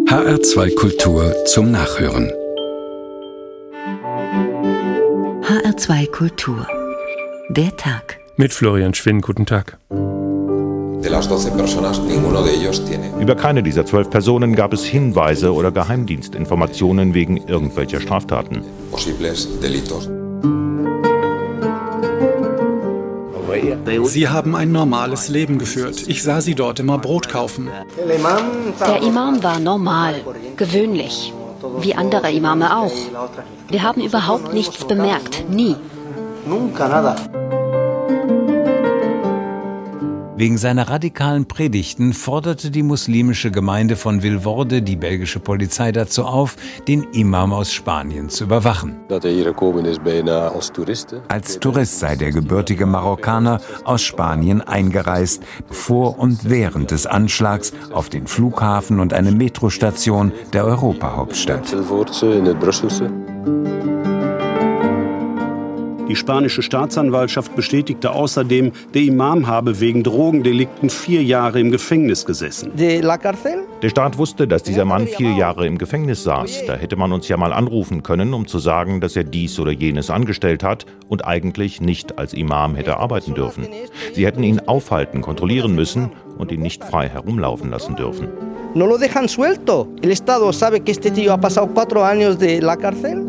HR2 Kultur zum Nachhören. HR2 Kultur. Der Tag. Mit Florian Schwinn, guten Tag. Über keine dieser 12 Personen gab es Hinweise oder Geheimdienstinformationen wegen irgendwelcher Straftaten. Sie haben ein normales Leben geführt. Ich sah sie dort immer Brot kaufen. Der Imam war normal, gewöhnlich, wie andere Imame auch. Wir haben überhaupt nichts bemerkt, nie. Wegen seiner radikalen Predigten forderte die muslimische Gemeinde von Vilvoorde die belgische Polizei dazu auf, den Imam aus Spanien zu überwachen. Als Tourist sei der gebürtige Marokkaner aus Spanien eingereist, vor und während des Anschlags auf den Flughafen und eine Metrostation der Europahauptstadt. Die spanische Staatsanwaltschaft bestätigte außerdem, der Imam habe wegen Drogendelikten 4 Jahre im Gefängnis gesessen. Der Staat wusste, dass dieser Mann 4 Jahre im Gefängnis saß. Da hätte man uns ja mal anrufen können, um zu sagen, dass er dies oder jenes angestellt hat und eigentlich nicht als Imam hätte arbeiten dürfen. Sie hätten ihn aufhalten, kontrollieren müssen und ihn nicht frei herumlaufen lassen dürfen. No lo dejan suelto. El Estado sabe que este tío ha pasado 4 años de la cárcel.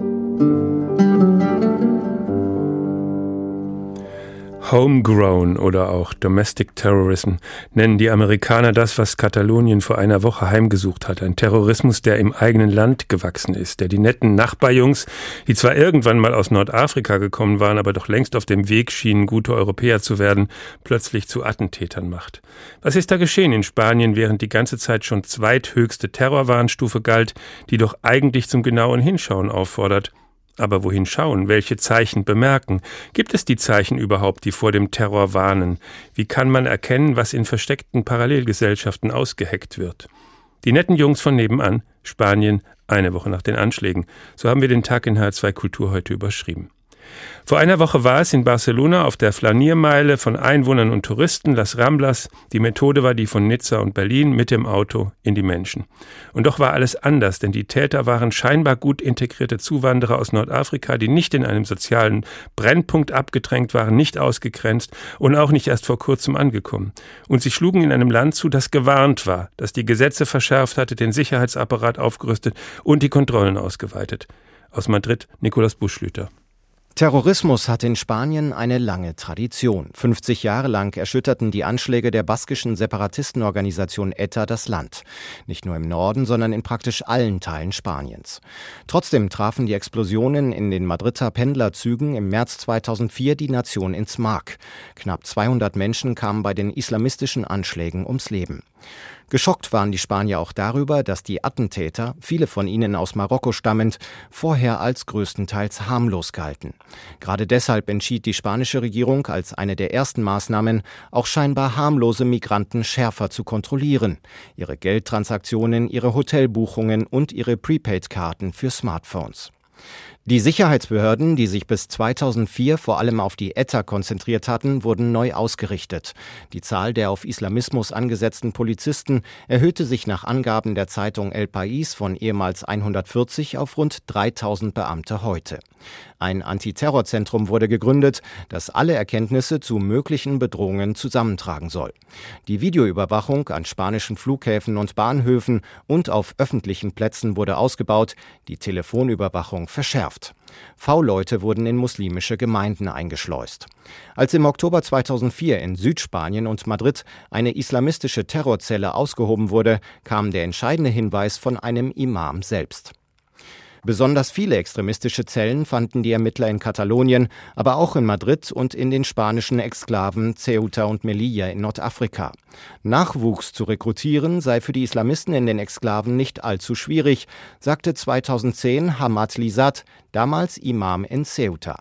Homegrown oder auch Domestic Terrorism nennen die Amerikaner das, was Katalonien vor einer Woche heimgesucht hat. Ein Terrorismus, der im eigenen Land gewachsen ist, der die netten Nachbarjungs, die zwar irgendwann mal aus Nordafrika gekommen waren, aber doch längst auf dem Weg schienen, gute Europäer zu werden, plötzlich zu Attentätern macht. Was ist da geschehen in Spanien, während die ganze Zeit schon zweithöchste Terrorwarnstufe galt, die doch eigentlich zum genauen Hinschauen auffordert? Aber wohin schauen? Welche Zeichen bemerken? Gibt es die Zeichen überhaupt, die vor dem Terror warnen? Wie kann man erkennen, was in versteckten Parallelgesellschaften ausgeheckt wird? Die netten Jungs von nebenan, Spanien, eine Woche nach den Anschlägen. So haben wir den Tag in HR2 Kultur heute überschrieben. Vor einer Woche war es in Barcelona auf der Flaniermeile von Einwohnern und Touristen, Las Ramblas. Die Methode war die von Nizza und Berlin, mit dem Auto in die Menschen. Und doch war alles anders, denn die Täter waren scheinbar gut integrierte Zuwanderer aus Nordafrika, die nicht in einem sozialen Brennpunkt abgedrängt waren, nicht ausgegrenzt und auch nicht erst vor kurzem angekommen. Und sie schlugen in einem Land zu, das gewarnt war, das die Gesetze verschärft hatte, den Sicherheitsapparat aufgerüstet und die Kontrollen ausgeweitet. Aus Madrid, Nikolaus Buschlüter. Terrorismus hat in Spanien eine lange Tradition. 50 Jahre lang erschütterten die Anschläge der baskischen Separatistenorganisation ETA das Land. Nicht nur im Norden, sondern in praktisch allen Teilen Spaniens. Trotzdem trafen die Explosionen in den Madrider Pendlerzügen im März 2004 die Nation ins Mark. Knapp 200 Menschen kamen bei den islamistischen Anschlägen ums Leben. Geschockt waren die Spanier auch darüber, dass die Attentäter, viele von ihnen aus Marokko stammend, vorher als größtenteils harmlos galten. Gerade deshalb entschied die spanische Regierung als eine der ersten Maßnahmen, auch scheinbar harmlose Migranten schärfer zu kontrollieren. Ihre Geldtransaktionen, ihre Hotelbuchungen und ihre Prepaid-Karten für Smartphones. Die Sicherheitsbehörden, die sich bis 2004 vor allem auf die ETA konzentriert hatten, wurden neu ausgerichtet. Die Zahl der auf Islamismus angesetzten Polizisten erhöhte sich nach Angaben der Zeitung El País von ehemals 140 auf rund 3000 Beamte heute. Ein Antiterrorzentrum wurde gegründet, das alle Erkenntnisse zu möglichen Bedrohungen zusammentragen soll. Die Videoüberwachung an spanischen Flughäfen und Bahnhöfen und auf öffentlichen Plätzen wurde ausgebaut, die Telefonüberwachung verschärft. V-Leute wurden in muslimische Gemeinden eingeschleust. Als im Oktober 2004 in Südspanien und Madrid eine islamistische Terrorzelle ausgehoben wurde, kam der entscheidende Hinweis von einem Imam selbst. Besonders viele extremistische Zellen fanden die Ermittler in Katalonien, aber auch in Madrid und in den spanischen Exklaven Ceuta und Melilla in Nordafrika. Nachwuchs zu rekrutieren sei für die Islamisten in den Exklaven nicht allzu schwierig, sagte 2010 Hamad Lizat, damals Imam in Ceuta.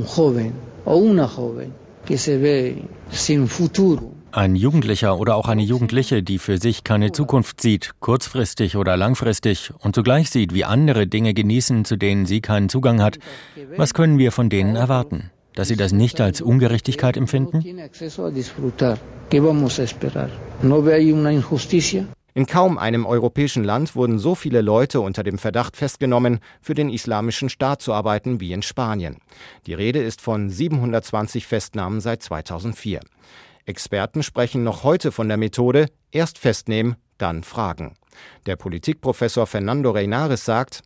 Ein Jugendlicher oder auch eine Jugendliche, die für sich keine Zukunft sieht, kurzfristig oder langfristig, und zugleich sieht, wie andere Dinge genießen, zu denen sie keinen Zugang hat, was können wir von denen erwarten? Dass sie das nicht als Ungerechtigkeit empfinden? In kaum einem europäischen Land wurden so viele Leute unter dem Verdacht festgenommen, für den Islamischen Staat zu arbeiten wie in Spanien. Die Rede ist von 720 Festnahmen seit 2004. Experten sprechen noch heute von der Methode erst festnehmen, dann fragen. Der Politikprofessor Fernando Reinares sagt,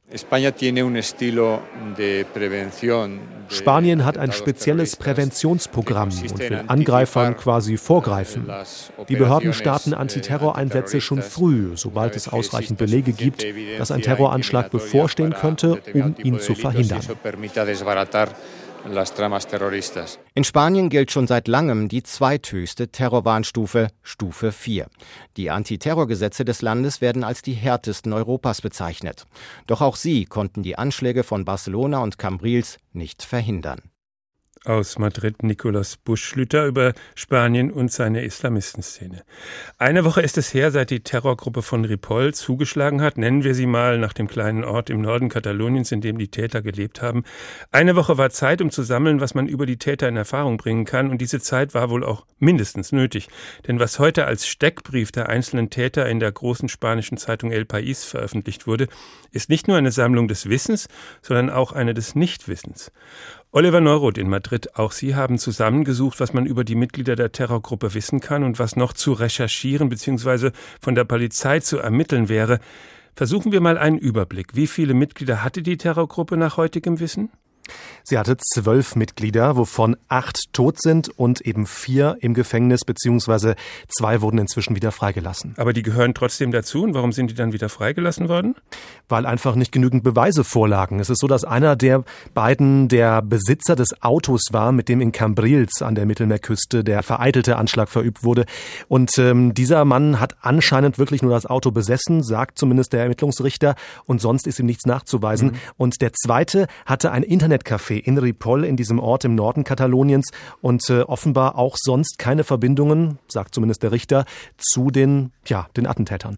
Spanien hat ein spezielles Präventionsprogramm und will Angreifern quasi vorgreifen. Die Behörden starten Antiterroreinsätze schon früh, sobald es ausreichend Belege gibt, dass ein Terroranschlag bevorstehen könnte, um ihn zu verhindern. In Spanien gilt schon seit langem die zweithöchste Terrorwarnstufe, Stufe 4. Die Antiterrorgesetze des Landes werden als die härtesten Europas bezeichnet. Doch auch sie konnten die Anschläge von Barcelona und Cambrils nicht verhindern. Aus Madrid Nicolas Buschlüter über Spanien und seine Islamistenszene. Eine Woche ist es her, seit die Terrorgruppe von Ripoll zugeschlagen hat. Nennen wir sie mal nach dem kleinen Ort im Norden Kataloniens, in dem die Täter gelebt haben. Eine Woche war Zeit, um zu sammeln, was man über die Täter in Erfahrung bringen kann. Und diese Zeit war wohl auch mindestens nötig. Denn was heute als Steckbrief der einzelnen Täter in der großen spanischen Zeitung El País veröffentlicht wurde, ist nicht nur eine Sammlung des Wissens, sondern auch eine des Nichtwissens. Oliver Neuroth in Madrid, auch Sie haben zusammengesucht, was man über die Mitglieder der Terrorgruppe wissen kann und was noch zu recherchieren bzw. von der Polizei zu ermitteln wäre. Versuchen wir mal einen Überblick. Wie viele Mitglieder hatte die Terrorgruppe nach heutigem Wissen? Sie hatte 12 Mitglieder, wovon 8 tot sind und eben 4 im Gefängnis, beziehungsweise 2 wurden inzwischen wieder freigelassen. Aber die gehören trotzdem dazu. Und warum sind die dann wieder freigelassen worden? Weil einfach nicht genügend Beweise vorlagen. Es ist so, dass einer der beiden der Besitzer des Autos war, mit dem in Cambrils an der Mittelmeerküste der vereitelte Anschlag verübt wurde. Und dieser Mann hat anscheinend wirklich nur das Auto besessen, sagt zumindest der Ermittlungsrichter, und sonst ist ihm nichts nachzuweisen. Und der zweite hatte ein Internetcafé in Ripoll, in diesem Ort im Norden Kataloniens, und offenbar auch sonst keine Verbindungen, sagt zumindest der Richter, zu den Attentätern.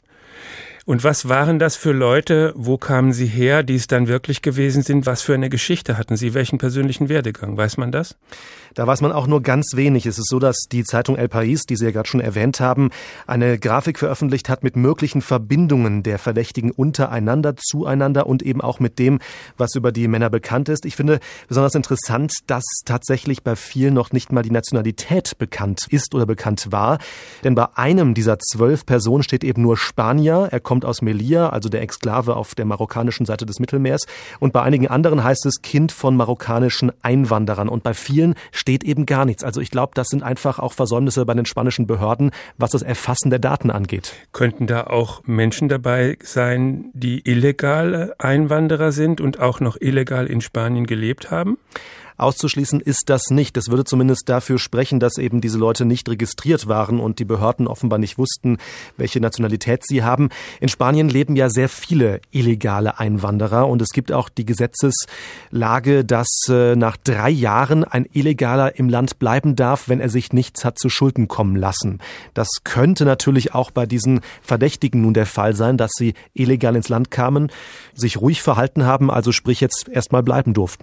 Und was waren das für Leute? Wo kamen sie her, die es dann wirklich gewesen sind? Was für eine Geschichte hatten sie? Welchen persönlichen Werdegang? Weiß man das? Da weiß man auch nur ganz wenig. Es ist so, dass die Zeitung El País, die Sie ja gerade schon erwähnt haben, eine Grafik veröffentlicht hat mit möglichen Verbindungen der Verdächtigen untereinander, zueinander und eben auch mit dem, was über die Männer bekannt ist. Ich finde besonders interessant, dass tatsächlich bei vielen noch nicht mal die Nationalität bekannt ist oder bekannt war. Denn bei einem dieser 12 Personen steht eben nur Spanier. Er kommt aus Melilla, also der Exklave auf der marokkanischen Seite des Mittelmeers. Und bei einigen anderen heißt es Kind von marokkanischen Einwanderern. Und bei vielen steht eben gar nichts. Also ich glaube, das sind einfach auch Versäumnisse bei den spanischen Behörden, was das Erfassen der Daten angeht. Könnten da auch Menschen dabei sein, die illegale Einwanderer sind und auch noch illegal in Spanien gelebt haben? Auszuschließen ist das nicht. Das würde zumindest dafür sprechen, dass eben diese Leute nicht registriert waren und die Behörden offenbar nicht wussten, welche Nationalität sie haben. In Spanien leben ja sehr viele illegale Einwanderer und es gibt auch die Gesetzeslage, dass nach 3 Jahren ein Illegaler im Land bleiben darf, wenn er sich nichts hat zu Schulden kommen lassen. Das könnte natürlich auch bei diesen Verdächtigen nun der Fall sein, dass sie illegal ins Land kamen, sich ruhig verhalten haben, also sprich jetzt erstmal bleiben durften.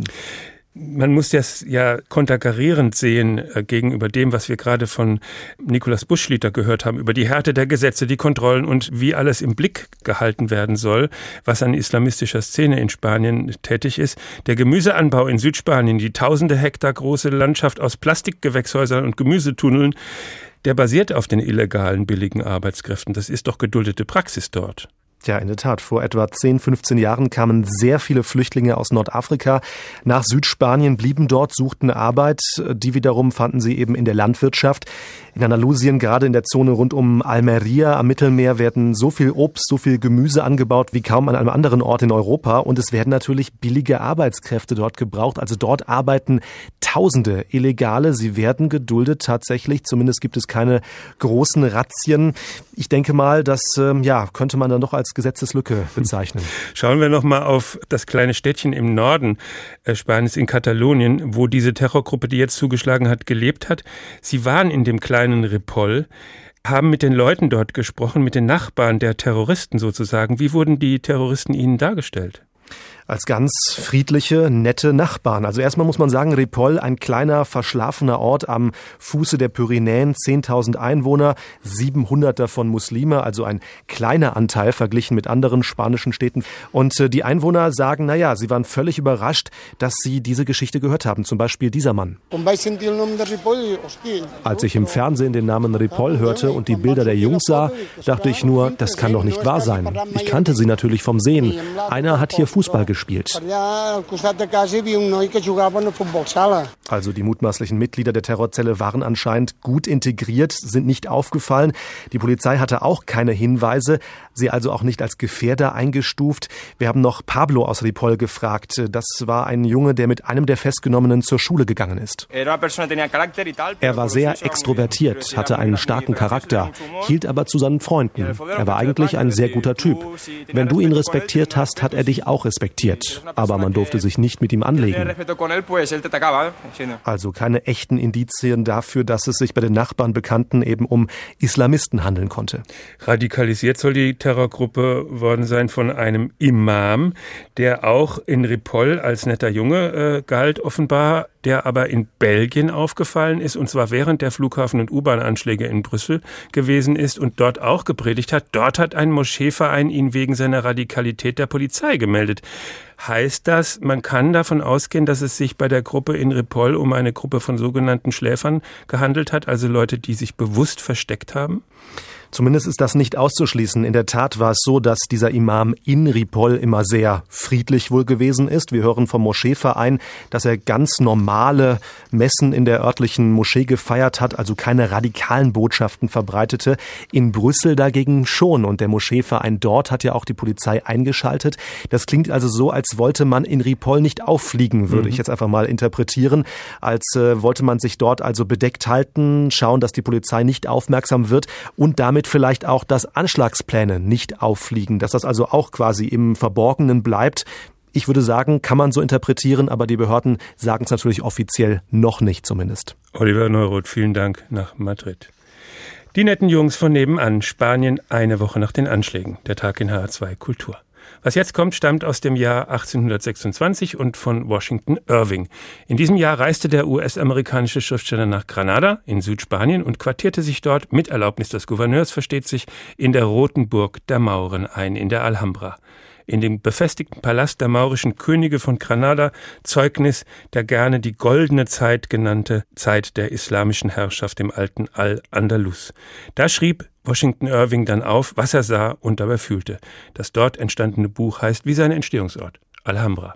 Man muss das ja konterkarierend sehen gegenüber dem, was wir gerade von Nicolas Buschlüter gehört haben, über die Härte der Gesetze, die Kontrollen und wie alles im Blick gehalten werden soll, was an islamistischer Szene in Spanien tätig ist. Der Gemüseanbau in Südspanien, die tausende Hektar große Landschaft aus Plastikgewächshäusern und Gemüsetunneln, der basiert auf den illegalen, billigen Arbeitskräften. Das ist doch geduldete Praxis dort. Ja, in der Tat. Vor etwa 10, 15 Jahren kamen sehr viele Flüchtlinge aus Nordafrika nach Südspanien, blieben dort, suchten Arbeit. Die wiederum fanden sie eben in der Landwirtschaft. In Andalusien, gerade in der Zone rund um Almería am Mittelmeer, werden so viel Obst, so viel Gemüse angebaut wie kaum an einem anderen Ort in Europa. Und es werden natürlich billige Arbeitskräfte dort gebraucht. Also dort arbeiten Tausende Illegale. Sie werden geduldet tatsächlich. Zumindest gibt es keine großen Razzien. Ich denke mal, das könnte man dann doch als Gesetzeslücke bezeichnen. Schauen wir noch mal auf das kleine Städtchen im Norden Spaniens in Katalonien, wo diese Terrorgruppe, die jetzt zugeschlagen hat, gelebt hat. Sie waren in dem kleinen Ripoll, haben mit den Leuten dort gesprochen, mit den Nachbarn der Terroristen sozusagen. Wie wurden die Terroristen Ihnen dargestellt? Als ganz friedliche, nette Nachbarn. Also erstmal muss man sagen, Ripoll, ein kleiner, verschlafener Ort am Fuße der Pyrenäen, 10.000 Einwohner, 700 davon Muslime, also ein kleiner Anteil verglichen mit anderen spanischen Städten. Und die Einwohner sagen, sie waren völlig überrascht, dass sie diese Geschichte gehört haben. Zum Beispiel dieser Mann. Als ich im Fernsehen den Namen Ripoll hörte und die Bilder der Jungs sah, dachte ich nur, das kann doch nicht wahr sein. Ich kannte sie natürlich vom Sehen. Einer hat hier Fußball gespielt. Also die mutmaßlichen Mitglieder der Terrorzelle waren anscheinend gut integriert, sind nicht aufgefallen. Die Polizei hatte auch keine Hinweise, sie also auch nicht als Gefährder eingestuft. Wir haben noch Pablo aus Ripoll gefragt. Das war ein Junge, der mit einem der Festgenommenen zur Schule gegangen ist. Er war sehr extrovertiert, hatte einen starken Charakter, hielt aber zu seinen Freunden. Er war eigentlich ein sehr guter Typ. Wenn du ihn respektiert hast, hat er dich auch respektiert. Aber man durfte sich nicht mit ihm anlegen. Also keine echten Indizien dafür, dass es sich bei den Nachbarn Bekannten eben um Islamisten handeln konnte. Radikalisiert soll die Terrorgruppe worden sein von einem Imam, der auch in Ripoll als netter Junge galt offenbar, der aber in Belgien aufgefallen ist, und zwar während der Flughafen- und U-Bahn-Anschläge in Brüssel gewesen ist und dort auch gepredigt hat. Dort hat ein Moscheeverein ihn wegen seiner Radikalität der Polizei gemeldet. Heißt das, man kann davon ausgehen, dass es sich bei der Gruppe in Ripoll um eine Gruppe von sogenannten Schläfern gehandelt hat, also Leute, die sich bewusst versteckt haben? Zumindest ist das nicht auszuschließen. In der Tat war es so, dass dieser Imam in Ripoll immer sehr friedlich wohl gewesen ist. Wir hören vom Moscheeverein, dass er ganz normale Messen in der örtlichen Moschee gefeiert hat, also keine radikalen Botschaften verbreitete. In Brüssel dagegen schon. Und der Moscheeverein dort hat ja auch die Polizei eingeschaltet. Das klingt also so, als wollte man in Ripoll nicht auffliegen, würde ich jetzt einfach mal interpretieren. Als wollte man sich dort also bedeckt halten, schauen, dass die Polizei nicht aufmerksam wird und damit vielleicht auch, dass Anschlagspläne nicht auffliegen, dass das also auch quasi im Verborgenen bleibt. Ich würde sagen, kann man so interpretieren, aber die Behörden sagen es natürlich offiziell noch nicht zumindest. Oliver Neuroth, vielen Dank nach Madrid. Die netten Jungs von nebenan, Spanien eine Woche nach den Anschlägen, der Tag in HR2 Kultur. Was jetzt kommt, stammt aus dem Jahr 1826 und von Washington Irving. In diesem Jahr reiste der US-amerikanische Schriftsteller nach Granada in Südspanien und quartierte sich dort, mit Erlaubnis des Gouverneurs versteht sich, in der Roten Burg der Mauren ein, in der Alhambra. In dem befestigten Palast der maurischen Könige von Granada, Zeugnis der gerne die goldene Zeit genannte Zeit der islamischen Herrschaft im alten Al-Andalus. Da schrieb Washington Irving dann auf, was er sah und dabei fühlte. Das dort entstandene Buch heißt wie sein Entstehungsort, Alhambra.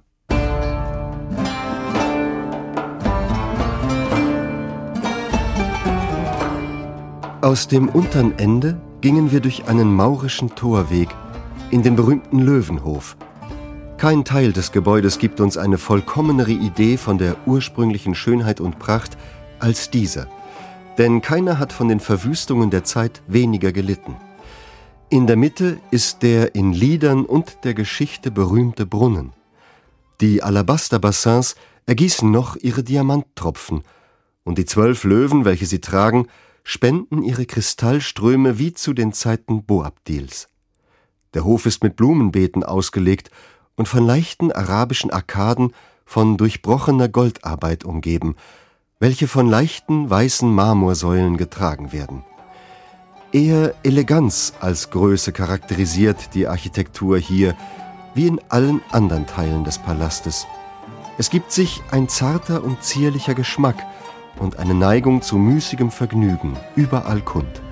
Aus dem unteren Ende gingen wir durch einen maurischen Torweg in den berühmten Löwenhof. Kein Teil des Gebäudes gibt uns eine vollkommenere Idee von der ursprünglichen Schönheit und Pracht als dieser. Denn keiner hat von den Verwüstungen der Zeit weniger gelitten. In der Mitte ist der in Liedern und der Geschichte berühmte Brunnen. Die Alabasterbassins ergießen noch ihre Diamanttropfen und die 12 Löwen, welche sie tragen, spenden ihre Kristallströme wie zu den Zeiten Boabdils. Der Hof ist mit Blumenbeeten ausgelegt und von leichten arabischen Arkaden von durchbrochener Goldarbeit umgeben, welche von leichten weißen Marmorsäulen getragen werden. Eher Eleganz als Größe charakterisiert die Architektur hier, wie in allen anderen Teilen des Palastes. Es gibt sich ein zarter und zierlicher Geschmack und eine Neigung zu müßigem Vergnügen überall kund.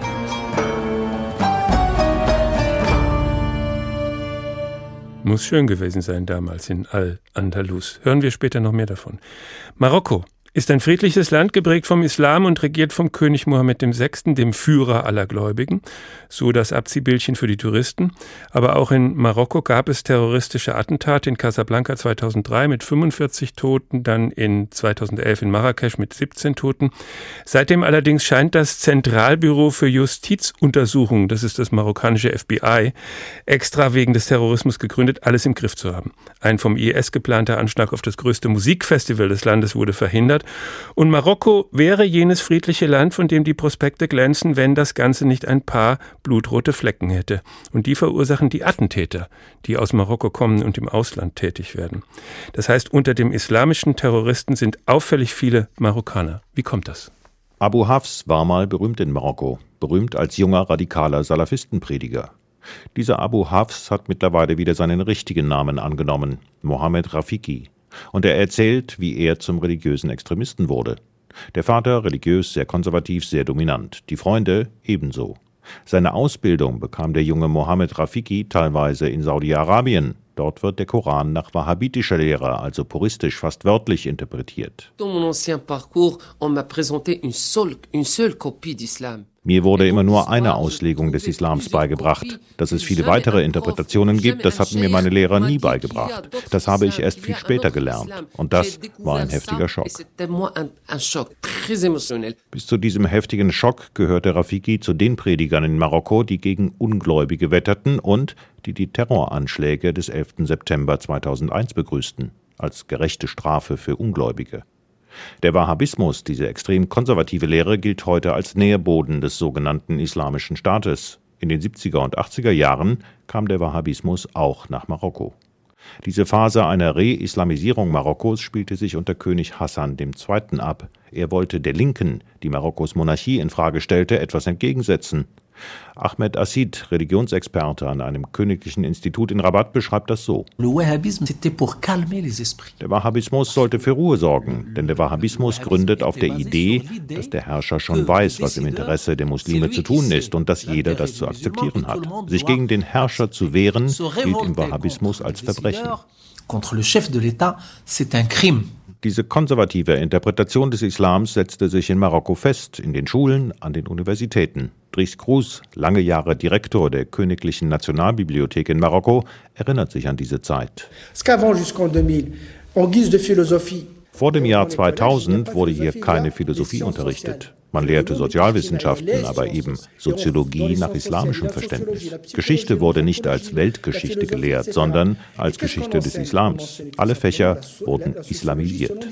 Muss schön gewesen sein damals in Al-Andalus. Hören wir später noch mehr davon. Marokko ist ein friedliches Land, geprägt vom Islam und regiert vom König Mohammed VI., dem Führer aller Gläubigen. So das Abziehbildchen für die Touristen. Aber auch in Marokko gab es terroristische Attentate, in Casablanca 2003 mit 45 Toten, dann in 2011 in Marrakesch mit 17 Toten. Seitdem allerdings scheint das Zentralbüro für Justizuntersuchungen, das ist das marokkanische FBI, extra wegen des Terrorismus gegründet, alles im Griff zu haben. Ein vom IS geplanter Anschlag auf das größte Musikfestival des Landes wurde verhindert. hat. Und Marokko wäre jenes friedliche Land, von dem die Prospekte glänzen, wenn das Ganze nicht ein paar blutrote Flecken hätte. Und die verursachen die Attentäter, die aus Marokko kommen und im Ausland tätig werden. Das heißt, unter dem islamischen Terroristen sind auffällig viele Marokkaner. Wie kommt das? Abu Hafs war mal berühmt in Marokko, berühmt als junger radikaler Salafistenprediger. Dieser Abu Hafs hat mittlerweile wieder seinen richtigen Namen angenommen, Mohammed Rafiki. Und er erzählt, wie er zum religiösen Extremisten wurde. Der Vater religiös, sehr konservativ, sehr dominant, die Freunde ebenso. Seine Ausbildung bekam der junge Mohammed Rafiki teilweise in Saudi-Arabien. Dort wird der Koran nach wahhabitischer Lehre, also puristisch, fast wörtlich interpretiert. Mir wurde immer nur eine Auslegung des Islams beigebracht. Dass es viele weitere Interpretationen gibt, das hatten mir meine Lehrer nie beigebracht. Das habe ich erst viel später gelernt. Und das war ein heftiger Schock. Bis zu diesem heftigen Schock gehörte Rafiki zu den Predigern in Marokko, die gegen Ungläubige wetterten und die Terroranschläge des 11. September 2001 begrüßten, als gerechte Strafe für Ungläubige. Der Wahhabismus, diese extrem konservative Lehre, gilt heute als Nährboden des sogenannten Islamischen Staates. In den 70er und 80er Jahren kam der Wahhabismus auch nach Marokko. Diese Phase einer Re-Islamisierung Marokkos spielte sich unter König Hassan II. Ab. Er wollte der Linken, die Marokkos Monarchie in Frage stellte, etwas entgegensetzen. Ahmed Assid, Religionsexperte an einem königlichen Institut in Rabat, beschreibt das so. Der Wahhabismus sollte für Ruhe sorgen, denn der Wahhabismus gründet auf der Idee, dass der Herrscher schon weiß, was im Interesse der Muslime zu tun ist und dass jeder das zu akzeptieren hat. Sich gegen den Herrscher zu wehren, gilt im Wahhabismus als Verbrechen. Diese konservative Interpretation des Islams setzte sich in Marokko fest, in den Schulen, an den Universitäten. Dries Kroes, lange Jahre Direktor der Königlichen Nationalbibliothek in Marokko, erinnert sich an diese Zeit. Vor dem Jahr 2000 wurde hier keine Philosophie unterrichtet. Man lehrte Sozialwissenschaften, aber eben Soziologie nach islamischem Verständnis. Geschichte wurde nicht als Weltgeschichte gelehrt, sondern als Geschichte des Islams. Alle Fächer wurden islamisiert.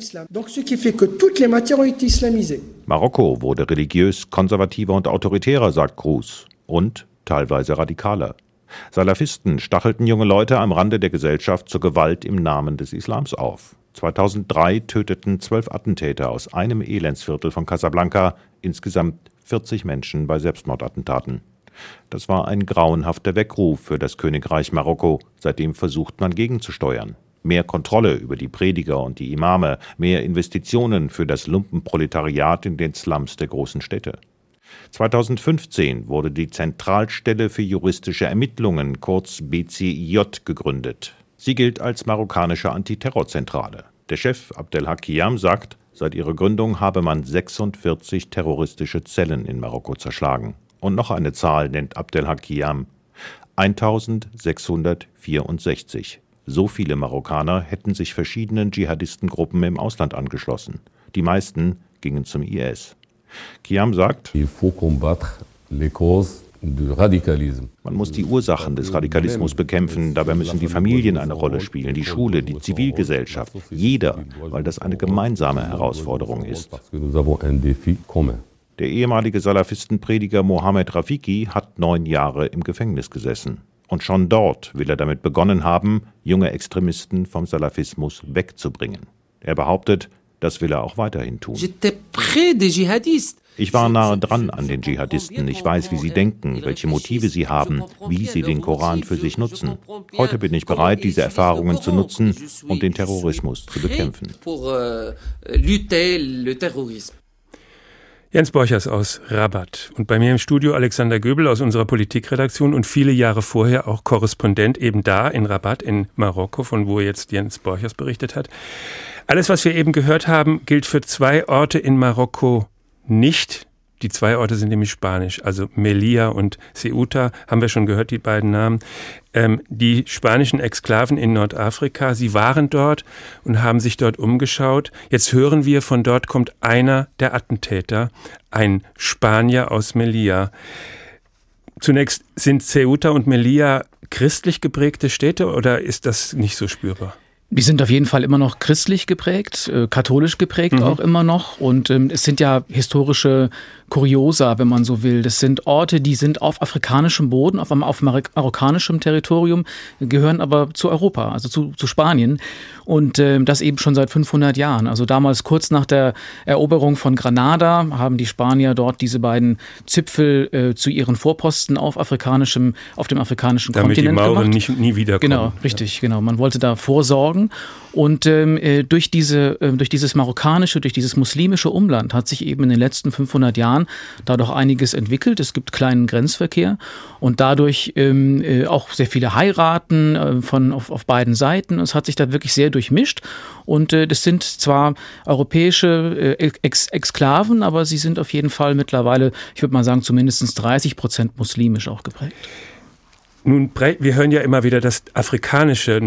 Marokko wurde religiös, konservativer und autoritärer, sagt Kroes, und teilweise radikaler. Salafisten stachelten junge Leute am Rande der Gesellschaft zur Gewalt im Namen des Islams auf. 2003 töteten 12 Attentäter aus einem Elendsviertel von Casablanca insgesamt 40 Menschen bei Selbstmordattentaten. Das war ein grauenhafter Weckruf für das Königreich Marokko. Seitdem versucht man gegenzusteuern. Mehr Kontrolle über die Prediger und die Imame, mehr Investitionen für das Lumpenproletariat in den Slums der großen Städte. 2015 wurde die Zentralstelle für juristische Ermittlungen, kurz BCIJ, gegründet. Sie gilt als marokkanische Antiterrorzentrale. Der Chef Abdelhak Kiam sagt, seit ihrer Gründung habe man 46 terroristische Zellen in Marokko zerschlagen. Und noch eine Zahl nennt Abdelhak Kiam: 1664. So viele Marokkaner hätten sich verschiedenen Dschihadistengruppen im Ausland angeschlossen. Die meisten gingen zum IS. Kiam sagt, man muss die Ursachen des Radikalismus bekämpfen, dabei müssen die Familien eine Rolle spielen, die Schule, die Zivilgesellschaft, jeder, weil das eine gemeinsame Herausforderung ist. Der ehemalige Salafistenprediger Mohammed Rafiki hat 9 Jahre im Gefängnis gesessen. Und schon dort will er damit begonnen haben, junge Extremisten vom Salafismus wegzubringen. Er behauptet, das will er auch weiterhin tun. Ich war nahe dran an den Dschihadisten. Ich weiß, wie sie denken, welche Motive sie haben, wie sie den Koran für sich nutzen. Heute bin ich bereit, diese Erfahrungen zu nutzen, um den Terrorismus zu bekämpfen. Jens Borchers aus Rabat und bei mir im Studio Alexander Göbel aus unserer Politikredaktion und viele Jahre vorher auch Korrespondent eben da in Rabat in Marokko, von wo jetzt Jens Borchers berichtet hat. Alles, was wir eben gehört haben, gilt für 2 Orte in Marokko nicht. Die 2 Orte sind nämlich spanisch, also Melilla und Ceuta, haben wir schon gehört, die beiden Namen. Die spanischen Exklaven in Nordafrika, sie waren dort und haben sich dort umgeschaut. Jetzt hören wir, von dort kommt einer der Attentäter, ein Spanier aus Melilla. Zunächst, sind Ceuta und Melilla christlich geprägte Städte oder ist das nicht so spürbar? Die sind auf jeden Fall immer noch christlich geprägt, katholisch geprägt auch immer noch. Und es sind ja historische Kuriosa, wenn man so will. Das sind Orte, die sind auf afrikanischem Boden, auf marokkanischem Territorium, gehören aber zu Europa, also zu Spanien. Und das eben schon seit 500 Jahren. Also damals kurz nach der Eroberung von Granada haben die Spanier dort diese beiden Zipfel zu ihren Vorposten auf dem afrikanischen Kontinent gemacht. Damit die Mauren nie wiederkommen. Genau, richtig, genau. Man wollte da vorsorgen. Und durch dieses marokkanische, durch dieses muslimische Umland hat sich eben in den letzten 500 Jahren da doch einiges entwickelt. Es gibt kleinen Grenzverkehr und dadurch auch sehr viele Heiraten auf beiden Seiten. Es hat sich da wirklich sehr durchmischt und das sind zwar europäische Exklaven, aber sie sind auf jeden Fall mittlerweile, ich würde mal sagen, zumindest 30% muslimisch auch geprägt. Nun, wir hören ja immer wieder, dass afrikanische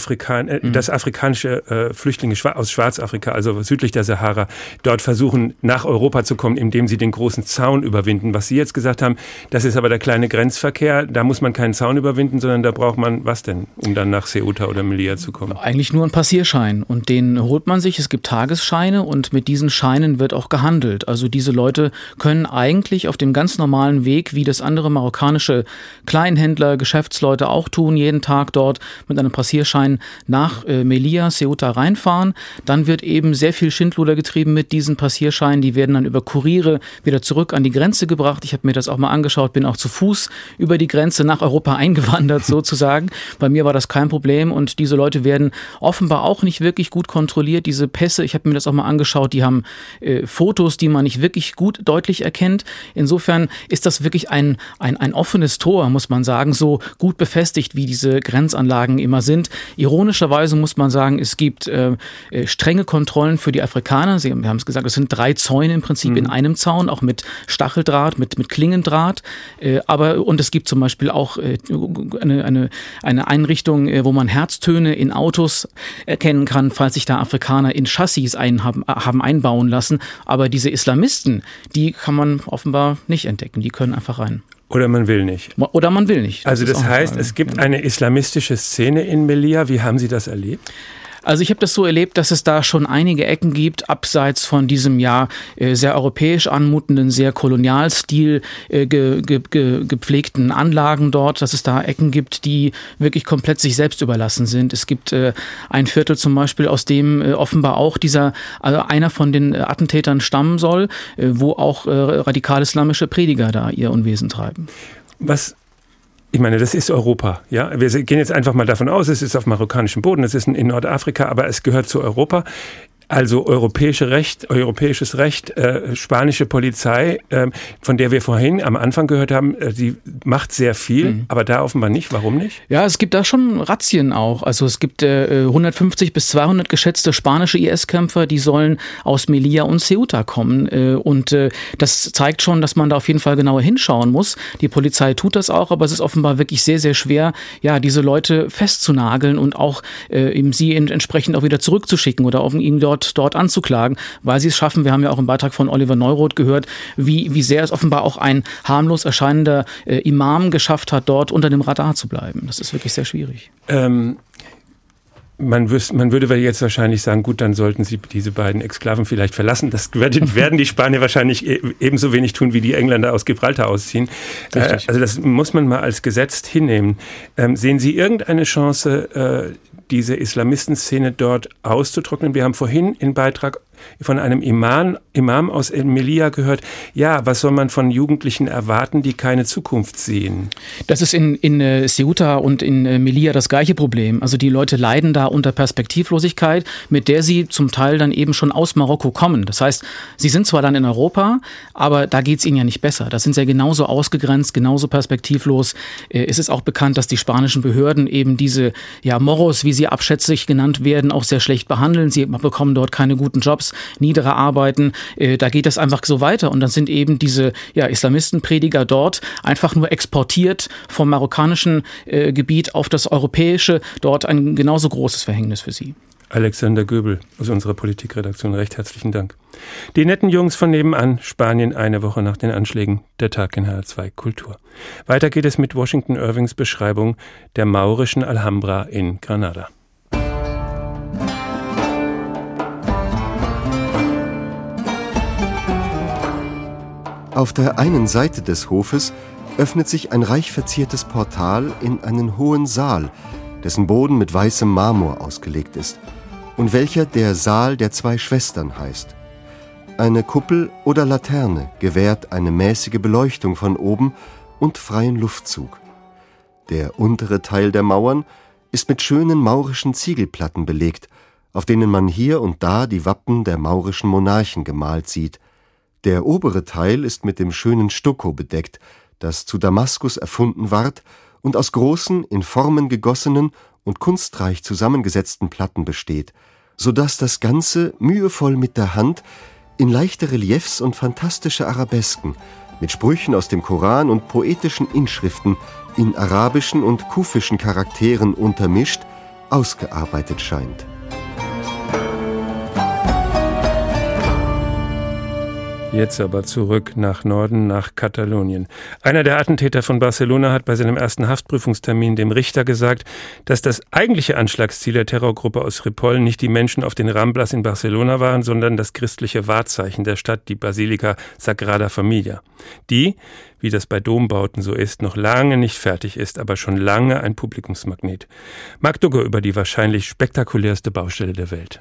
Flüchtlinge aus Schwarzafrika, also südlich der Sahara, dort versuchen, nach Europa zu kommen, indem sie den großen Zaun überwinden. Was Sie jetzt gesagt haben, das ist aber der kleine Grenzverkehr. Da muss man keinen Zaun überwinden, sondern da braucht man was denn, um dann nach Ceuta oder Melilla zu kommen? Eigentlich nur einen Passierschein und den holt man sich. Es gibt Tagesscheine und mit diesen Scheinen wird auch gehandelt. Also diese Leute können eigentlich auf dem ganz normalen Weg, wie das andere marokkanische Kleinhändler, Geschäftsleute auch tun, jeden Tag dort mit einem Passierschein nach Melilla, Ceuta reinfahren. Dann wird eben sehr viel Schindluder getrieben mit diesen Passierscheinen. Die werden dann über Kuriere wieder zurück an die Grenze gebracht. Ich habe mir das auch mal angeschaut, bin auch zu Fuß über die Grenze nach Europa eingewandert sozusagen. Bei mir war das kein Problem und diese Leute werden offenbar auch nicht wirklich gut kontrolliert. Diese Pässe, ich habe mir das auch mal angeschaut, die haben Fotos, die man nicht wirklich gut deutlich erkennt. Insofern ist das wirklich ein offenes Tor, muss man sagen, so gut befestigt, wie diese Grenzanlagen immer sind. Ironischerweise muss man sagen, es gibt strenge Kontrollen für die Afrikaner. Wir haben es gesagt, es sind 3 Zäune im Prinzip in einem Zaun, auch mit Stacheldraht, mit Klingendraht. Und es gibt zum Beispiel auch eine Einrichtung, wo man Herztöne in Autos erkennen kann, falls sich da Afrikaner in Chassis haben einbauen lassen. Aber diese Islamisten, die kann man offenbar nicht entdecken. Die können einfach rein. Oder man will nicht. Oder man will nicht. Also das heißt, es gibt eine islamistische Szene in Melilla. Wie haben Sie das erlebt? Also ich habe das so erlebt, dass es da schon einige Ecken gibt, abseits von diesem sehr europäisch anmutenden, sehr Kolonialstil gepflegten Anlagen dort, dass es da Ecken gibt, die wirklich komplett sich selbst überlassen sind. Es gibt ein Viertel zum Beispiel, aus dem offenbar auch einer von den Attentätern stammen soll, wo auch radikal-islamische Prediger da ihr Unwesen treiben. Ich meine, das ist Europa. Ja? Wir gehen jetzt einfach mal davon aus, es ist auf marokkanischem Boden, es ist in Nordafrika, aber es gehört zu Europa. Also europäisches Recht, spanische Polizei, von der wir vorhin am Anfang gehört haben, die macht sehr viel, aber da offenbar nicht. Warum nicht? Ja, es gibt da schon Razzien auch. Also es gibt 150 bis 200 geschätzte spanische IS-Kämpfer, die sollen aus Melilla und Ceuta kommen. Und das zeigt schon, dass man da auf jeden Fall genauer hinschauen muss. Die Polizei tut das auch, aber es ist offenbar wirklich sehr, sehr schwer, ja, diese Leute festzunageln und auch eben sie entsprechend auch wieder zurückzuschicken oder auf ihn dort anzuklagen, weil sie es schaffen. Wir haben ja auch im Beitrag von Oliver Neuroth gehört, wie sehr es offenbar auch ein harmlos erscheinender Imam geschafft hat, dort unter dem Radar zu bleiben. Das ist wirklich sehr schwierig. Man würde jetzt wahrscheinlich sagen, gut, dann sollten Sie diese beiden Exklaven vielleicht verlassen. Das werden die Spanier wahrscheinlich ebenso wenig tun, wie die Engländer aus Gibraltar ausziehen. Also das muss man mal als Gesetz hinnehmen. Sehen Sie irgendeine Chance, diese Islamistenszene dort auszutrocknen? Wir haben vorhin im Beitrag von einem Imam aus Melilla gehört, ja, was soll man von Jugendlichen erwarten, die keine Zukunft sehen? Das ist in Ceuta und in Melilla das gleiche Problem. Also die Leute leiden da unter Perspektivlosigkeit, mit der sie zum Teil dann eben schon aus Marokko kommen. Das heißt, sie sind zwar dann in Europa, aber da geht es ihnen ja nicht besser. Da sind sie ja genauso ausgegrenzt, genauso perspektivlos. Es ist auch bekannt, dass die spanischen Behörden eben diese Moros, wie sie abschätzig genannt werden, auch sehr schlecht behandeln. Sie bekommen dort keine guten Jobs, niedere Arbeiten, da geht das einfach so weiter und dann sind eben diese Islamistenprediger dort einfach nur exportiert vom marokkanischen Gebiet auf das europäische, dort ein genauso großes Verhängnis für sie. Alexander Göbel aus unserer Politikredaktion, recht herzlichen Dank. Die netten Jungs von nebenan, Spanien eine Woche nach den Anschlägen, der Tag in HR2 Kultur. Weiter geht es mit Washington Irvings Beschreibung der maurischen Alhambra in Granada. Auf der einen Seite des Hofes öffnet sich ein reich verziertes Portal in einen hohen Saal, dessen Boden mit weißem Marmor ausgelegt ist und welcher der Saal der 2 Schwestern heißt. Eine Kuppel oder Laterne gewährt eine mäßige Beleuchtung von oben und freien Luftzug. Der untere Teil der Mauern ist mit schönen maurischen Ziegelplatten belegt, auf denen man hier und da die Wappen der maurischen Monarchen gemalt sieht. Der obere Teil ist mit dem schönen Stucko bedeckt, das zu Damaskus erfunden ward und aus großen, in Formen gegossenen und kunstreich zusammengesetzten Platten besteht, so dass das Ganze mühevoll mit der Hand in leichte Reliefs und fantastische Arabesken mit Sprüchen aus dem Koran und poetischen Inschriften in arabischen und kufischen Charakteren untermischt, ausgearbeitet scheint. Jetzt aber zurück nach Norden, nach Katalonien. Einer der Attentäter von Barcelona hat bei seinem ersten Haftprüfungstermin dem Richter gesagt, dass das eigentliche Anschlagsziel der Terrorgruppe aus Ripoll nicht die Menschen auf den Ramblas in Barcelona waren, sondern das christliche Wahrzeichen der Stadt, die Basilika Sagrada Familia. Die, wie das bei Dombauten so ist, noch lange nicht fertig ist, aber schon lange ein Publikumsmagnet. Marc Dugger über die wahrscheinlich spektakulärste Baustelle der Welt.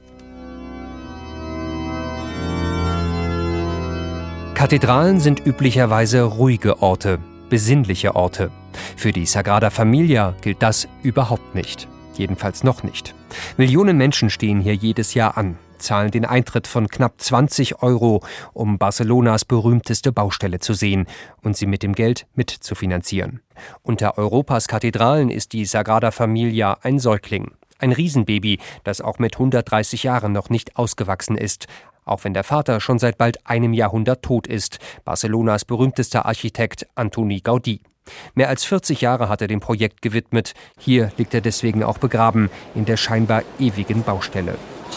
Kathedralen sind üblicherweise ruhige Orte, besinnliche Orte. Für die Sagrada Familia gilt das überhaupt nicht. Jedenfalls noch nicht. Millionen Menschen stehen hier jedes Jahr an, zahlen den Eintritt von knapp 20 €, um Barcelonas berühmteste Baustelle zu sehen und sie mit dem Geld mitzufinanzieren. Unter Europas Kathedralen ist die Sagrada Familia ein Säugling. Ein Riesenbaby, das auch mit 130 Jahren noch nicht ausgewachsen ist. Auch wenn der Vater schon seit bald einem Jahrhundert tot ist, Barcelonas berühmtester Architekt Antoni Gaudí. Mehr als 40 Jahre hat er dem Projekt gewidmet. Hier liegt er deswegen auch begraben, in der scheinbar ewigen Baustelle.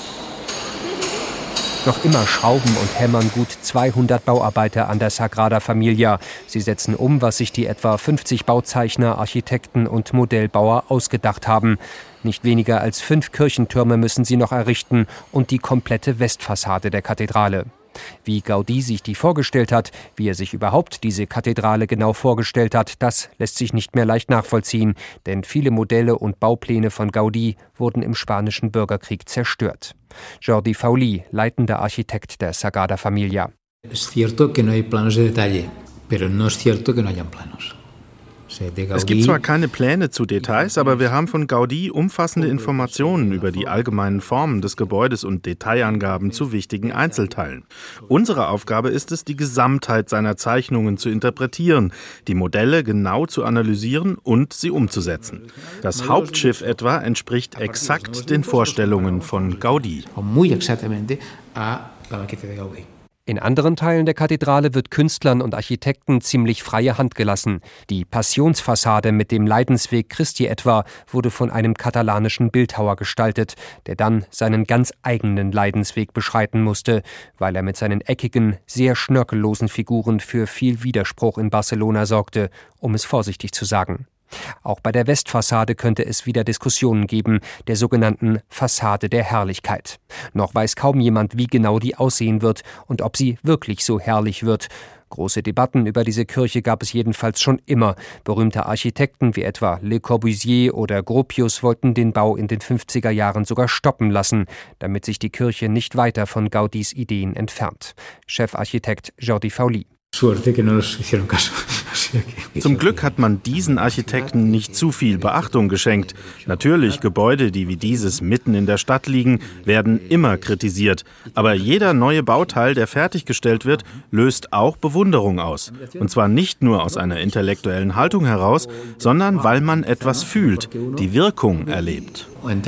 Noch immer schrauben und hämmern gut 200 Bauarbeiter an der Sagrada Familia. Sie setzen um, was sich die etwa 50 Bauzeichner, Architekten und Modellbauer ausgedacht haben. Nicht weniger als 5 Kirchentürme müssen sie noch errichten und die komplette Westfassade der Kathedrale. Wie Gaudí sich die vorgestellt hat, wie er sich überhaupt diese Kathedrale genau vorgestellt hat, das lässt sich nicht mehr leicht nachvollziehen, denn viele Modelle und Baupläne von Gaudí wurden im Spanischen Bürgerkrieg zerstört. Jordi Fauli, leitender Architekt der Sagrada Familia. Es cierto que no hay planos de detalle, pero no es cierto que no hayan planos. Es gibt zwar keine Pläne zu Details, aber wir haben von Gaudí umfassende Informationen über die allgemeinen Formen des Gebäudes und Detailangaben zu wichtigen Einzelteilen. Unsere Aufgabe ist es, die Gesamtheit seiner Zeichnungen zu interpretieren, die Modelle genau zu analysieren und sie umzusetzen. Das Hauptschiff etwa entspricht exakt den Vorstellungen von Gaudí. In anderen Teilen der Kathedrale wird Künstlern und Architekten ziemlich freie Hand gelassen. Die Passionsfassade mit dem Leidensweg Christi etwa wurde von einem katalanischen Bildhauer gestaltet, der dann seinen ganz eigenen Leidensweg beschreiten musste, weil er mit seinen eckigen, sehr schnörkellosen Figuren für viel Widerspruch in Barcelona sorgte, um es vorsichtig zu sagen. Auch bei der Westfassade könnte es wieder Diskussionen geben, der sogenannten Fassade der Herrlichkeit. Noch weiß kaum jemand, wie genau die aussehen wird und ob sie wirklich so herrlich wird. Große Debatten über diese Kirche gab es jedenfalls schon immer. Berühmte Architekten wie etwa Le Corbusier oder Gropius wollten den Bau in den 50er Jahren sogar stoppen lassen, damit sich die Kirche nicht weiter von Gaudís Ideen entfernt. Chefarchitekt Jordi Fauli. Zum Glück hat man diesen Architekten nicht zu viel Beachtung geschenkt. Natürlich, Gebäude, die wie dieses mitten in der Stadt liegen, werden immer kritisiert. Aber jeder neue Bauteil, der fertiggestellt wird, löst auch Bewunderung aus. Und zwar nicht nur aus einer intellektuellen Haltung heraus, sondern weil man etwas fühlt, die Wirkung erlebt.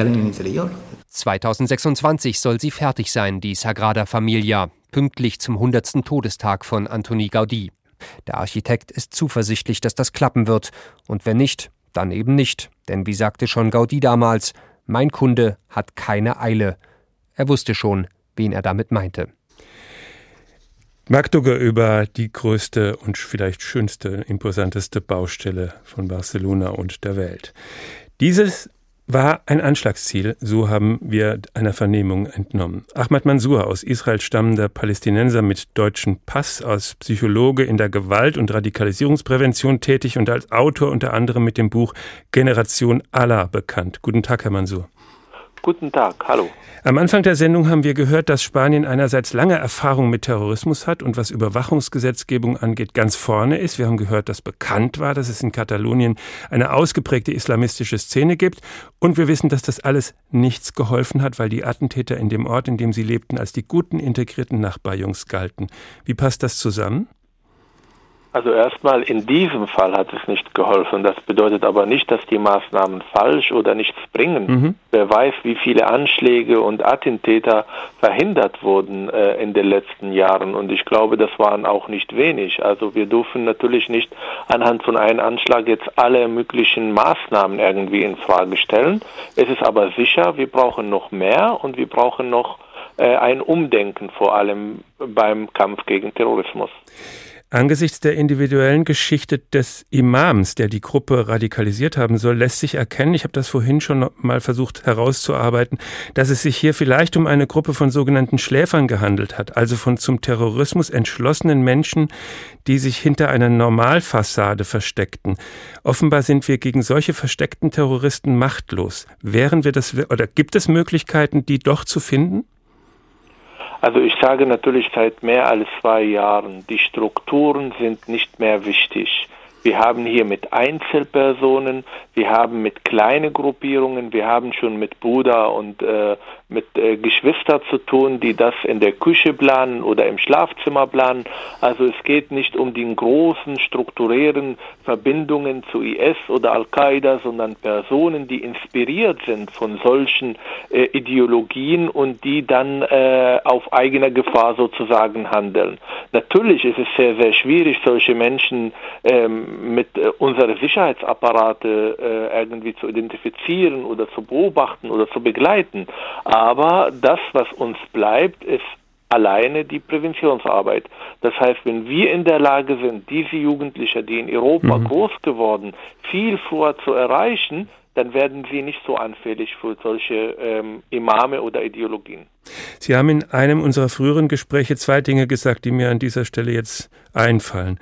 2026 soll sie fertig sein, die Sagrada Familia, pünktlich zum 100. Todestag von Antoni Gaudí. Der Architekt ist zuversichtlich, dass das klappen wird. Und wenn nicht, dann eben nicht. Denn wie sagte schon Gaudí damals, mein Kunde hat keine Eile. Er wusste schon, wen er damit meinte. Marc Dugger über die größte und vielleicht schönste, imposanteste Baustelle von Barcelona und der Welt. Dieses war ein Anschlagsziel, so haben wir einer Vernehmung entnommen. Ahmad Mansour, aus Israel stammender Palästinenser mit deutschem Pass, als Psychologe in der Gewalt- und Radikalisierungsprävention tätig und als Autor unter anderem mit dem Buch Generation Allah bekannt. Guten Tag, Herr Mansour. Guten Tag, hallo. Am Anfang der Sendung haben wir gehört, dass Spanien einerseits lange Erfahrung mit Terrorismus hat und was Überwachungsgesetzgebung angeht, ganz vorne ist. Wir haben gehört, dass bekannt war, dass es in Katalonien eine ausgeprägte islamistische Szene gibt. Und wir wissen, dass das alles nichts geholfen hat, weil die Attentäter in dem Ort, in dem sie lebten, als die guten, integrierten Nachbarjungs galten. Wie passt das zusammen? Also erstmal, in diesem Fall hat es nicht geholfen. Das bedeutet aber nicht, dass die Maßnahmen falsch oder nichts bringen. Wer weiß, wie viele Anschläge und Attentäter verhindert wurden in den letzten Jahren. Und ich glaube, das waren auch nicht wenig. Also wir dürfen natürlich nicht anhand von einem Anschlag jetzt alle möglichen Maßnahmen irgendwie in Frage stellen. Es ist aber sicher, wir brauchen noch mehr und wir brauchen noch ein Umdenken, vor allem beim Kampf gegen Terrorismus. Angesichts der individuellen Geschichte des Imams, der die Gruppe radikalisiert haben soll, lässt sich erkennen, ich habe das vorhin schon mal versucht herauszuarbeiten, dass es sich hier vielleicht um eine Gruppe von sogenannten Schläfern gehandelt hat, also von zum Terrorismus entschlossenen Menschen, die sich hinter einer Normalfassade versteckten. Offenbar sind wir gegen solche versteckten Terroristen machtlos. Gibt es Möglichkeiten, die doch zu finden? Also ich sage natürlich seit mehr als 2 Jahren, die Strukturen sind nicht mehr wichtig. Wir haben hier mit Einzelpersonen, wir haben mit kleinen Gruppierungen, wir haben schon mit Bruder und mit Geschwister zu tun, die das in der Küche planen oder im Schlafzimmer planen. Also es geht nicht um die großen strukturellen Verbindungen zu IS oder Al-Qaida, sondern Personen, die inspiriert sind von solchen Ideologien und die dann auf eigene Gefahr sozusagen handeln. Natürlich ist es sehr, sehr schwierig, solche Menschen mit unseren Sicherheitsapparate irgendwie zu identifizieren oder zu beobachten oder zu begleiten. Aber das, was uns bleibt, ist alleine die Präventionsarbeit. Das heißt, wenn wir in der Lage sind, diese Jugendlichen, die in Europa groß geworden, viel früher zu erreichen, dann werden sie nicht so anfällig für solche Imame oder Ideologien. Sie haben in einem unserer früheren Gespräche 2 Dinge gesagt, die mir an dieser Stelle jetzt einfallen.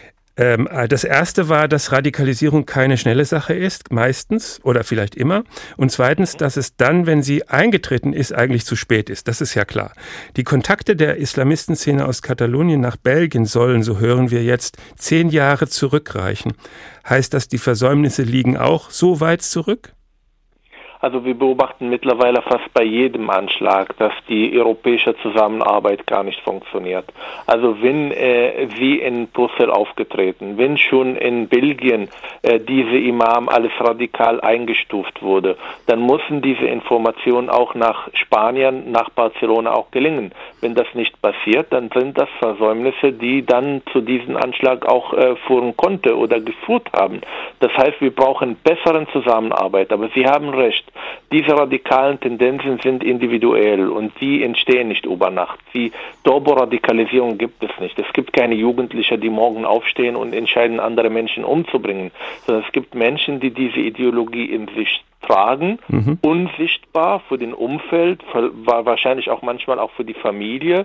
Das erste war, dass Radikalisierung keine schnelle Sache ist, meistens oder vielleicht immer. Und zweitens, dass es dann, wenn sie eingetreten ist, eigentlich zu spät ist. Das ist ja klar. Die Kontakte der Islamistenszene aus Katalonien nach Belgien sollen, so hören wir jetzt, 10 Jahre zurückreichen. Heißt das, die Versäumnisse liegen auch so weit zurück? Also wir beobachten mittlerweile fast bei jedem Anschlag, dass die europäische Zusammenarbeit gar nicht funktioniert. Also wenn wie in Brüssel aufgetreten, wenn schon in Belgien diese Imam als radikal eingestuft wurde, dann müssen diese Informationen auch nach Spanien, nach Barcelona auch gelingen. Wenn das nicht passiert, dann sind das Versäumnisse, die dann zu diesem Anschlag auch führen konnte oder geführt haben. Das heißt, wir brauchen bessere Zusammenarbeit. Aber Sie haben recht. Diese radikalen Tendenzen sind individuell und sie entstehen nicht über Nacht. Die Turboradikalisierung gibt es nicht. Es gibt keine Jugendlichen, die morgen aufstehen und entscheiden, andere Menschen umzubringen, sondern es gibt Menschen, die diese Ideologie in sich tragen, unsichtbar für den Umfeld, wahrscheinlich auch manchmal auch für die Familie.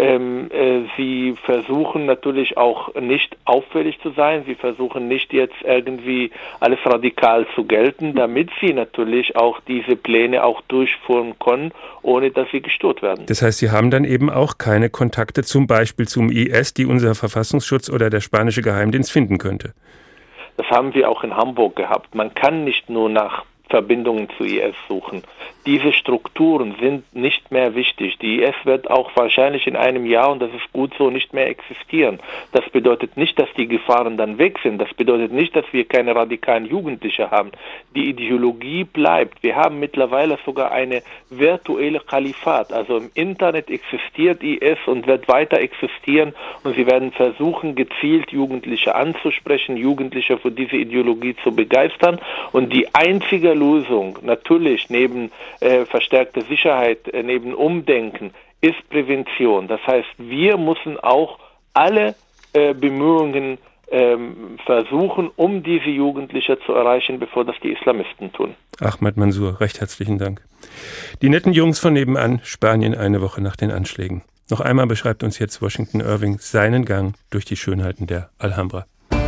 Sie versuchen natürlich auch nicht auffällig zu sein, sie versuchen nicht jetzt irgendwie alles radikal zu gelten, damit sie natürlich auch diese Pläne auch durchführen können, ohne dass sie gestört werden. Das heißt, Sie haben dann eben auch keine Kontakte zum Beispiel zum IS, die unser Verfassungsschutz oder der spanische Geheimdienst finden könnte? Das haben wir auch in Hamburg gehabt. Man kann nicht nur nach Verbindungen zu IS suchen. Diese Strukturen sind nicht mehr wichtig. Die IS wird auch wahrscheinlich in einem Jahr, und das ist gut so, nicht mehr existieren. Das bedeutet nicht, dass die Gefahren dann weg sind. Das bedeutet nicht, dass wir keine radikalen Jugendliche haben. Die Ideologie bleibt. Wir haben mittlerweile sogar eine virtuelle Kalifat. Also im Internet existiert IS und wird weiter existieren und sie werden versuchen, gezielt Jugendliche anzusprechen, Jugendliche für diese Ideologie zu begeistern. Und die einzige Lösung, natürlich neben verstärkter Sicherheit, neben Umdenken, ist Prävention. Das heißt, wir müssen auch alle Bemühungen versuchen, um diese Jugendliche zu erreichen, bevor das die Islamisten tun. Ahmad Mansour, recht herzlichen Dank. Die netten Jungs von nebenan, Spanien eine Woche nach den Anschlägen. Noch einmal beschreibt uns jetzt Washington Irving seinen Gang durch die Schönheiten der Alhambra.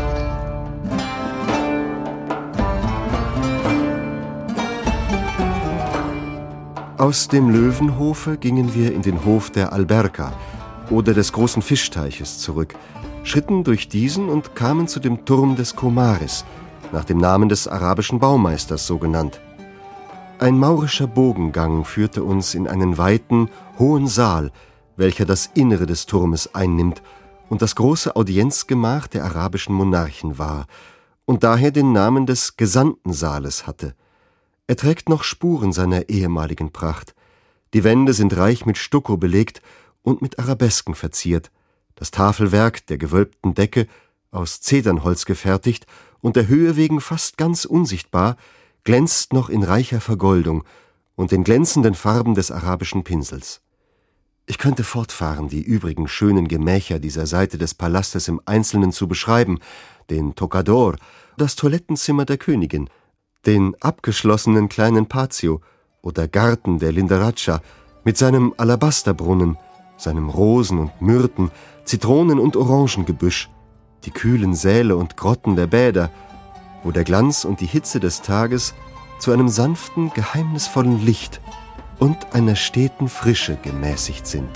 Aus dem Löwenhofe gingen wir in den Hof der Alberca oder des großen Fischteiches zurück, schritten durch diesen und kamen zu dem Turm des Comares, nach dem Namen des arabischen Baumeisters so genannt. Ein maurischer Bogengang führte uns in einen weiten, hohen Saal, welcher das Innere des Turmes einnimmt und das große Audienzgemach der arabischen Monarchen war und daher den Namen des Gesandtensaales hatte. Er trägt noch Spuren seiner ehemaligen Pracht. Die Wände sind reich mit Stucko belegt und mit Arabesken verziert. Das Tafelwerk der gewölbten Decke, aus Zedernholz gefertigt und der Höhe wegen fast ganz unsichtbar, glänzt noch in reicher Vergoldung und den glänzenden Farben des arabischen Pinsels. Ich könnte fortfahren, die übrigen schönen Gemächer dieser Seite des Palastes im Einzelnen zu beschreiben, den Tocador, das Toilettenzimmer der Königin, den abgeschlossenen kleinen Patio oder Garten der Lindaracha mit seinem Alabasterbrunnen, seinem Rosen und Myrten, Zitronen- und Orangengebüsch, die kühlen Säle und Grotten der Bäder, wo der Glanz und die Hitze des Tages zu einem sanften, geheimnisvollen Licht und einer steten Frische gemäßigt sind.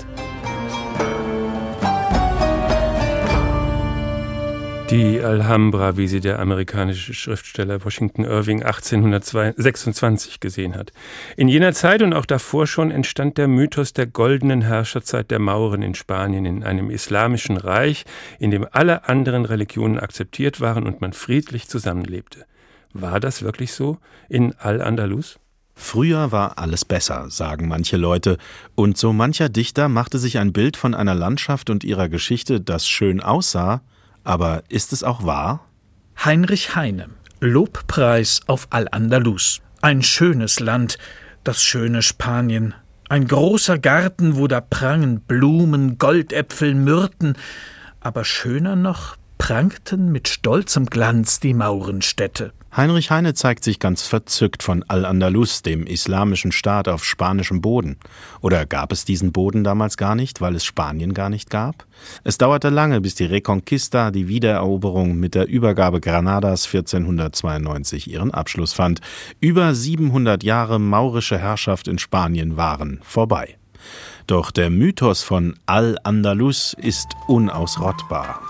Die Alhambra, wie sie der amerikanische Schriftsteller Washington Irving 1826 gesehen hat. In jener Zeit und auch davor schon entstand der Mythos der goldenen Herrscherzeit der Mauren in Spanien, in einem islamischen Reich, in dem alle anderen Religionen akzeptiert waren und man friedlich zusammenlebte. War das wirklich so in Al-Andalus? Früher war alles besser, sagen manche Leute, und so mancher Dichter machte sich ein Bild von einer Landschaft und ihrer Geschichte, das schön aussah. Aber ist es auch wahr? Heinrich Heine, Lobpreis auf Al-Andalus. Ein schönes Land, das schöne Spanien. Ein großer Garten, wo da prangen Blumen, Goldäpfel, Myrten. Aber schöner noch prangten mit stolzem Glanz die Maurenstädte. Heinrich Heine zeigt sich ganz verzückt von Al-Andalus, dem islamischen Staat auf spanischem Boden. Oder gab es diesen Boden damals gar nicht, weil es Spanien gar nicht gab? Es dauerte lange, bis die Reconquista, die Wiedereroberung mit der Übergabe Granadas 1492 ihren Abschluss fand. Über 700 Jahre maurische Herrschaft in Spanien waren vorbei. Doch der Mythos von Al-Andalus ist unausrottbar.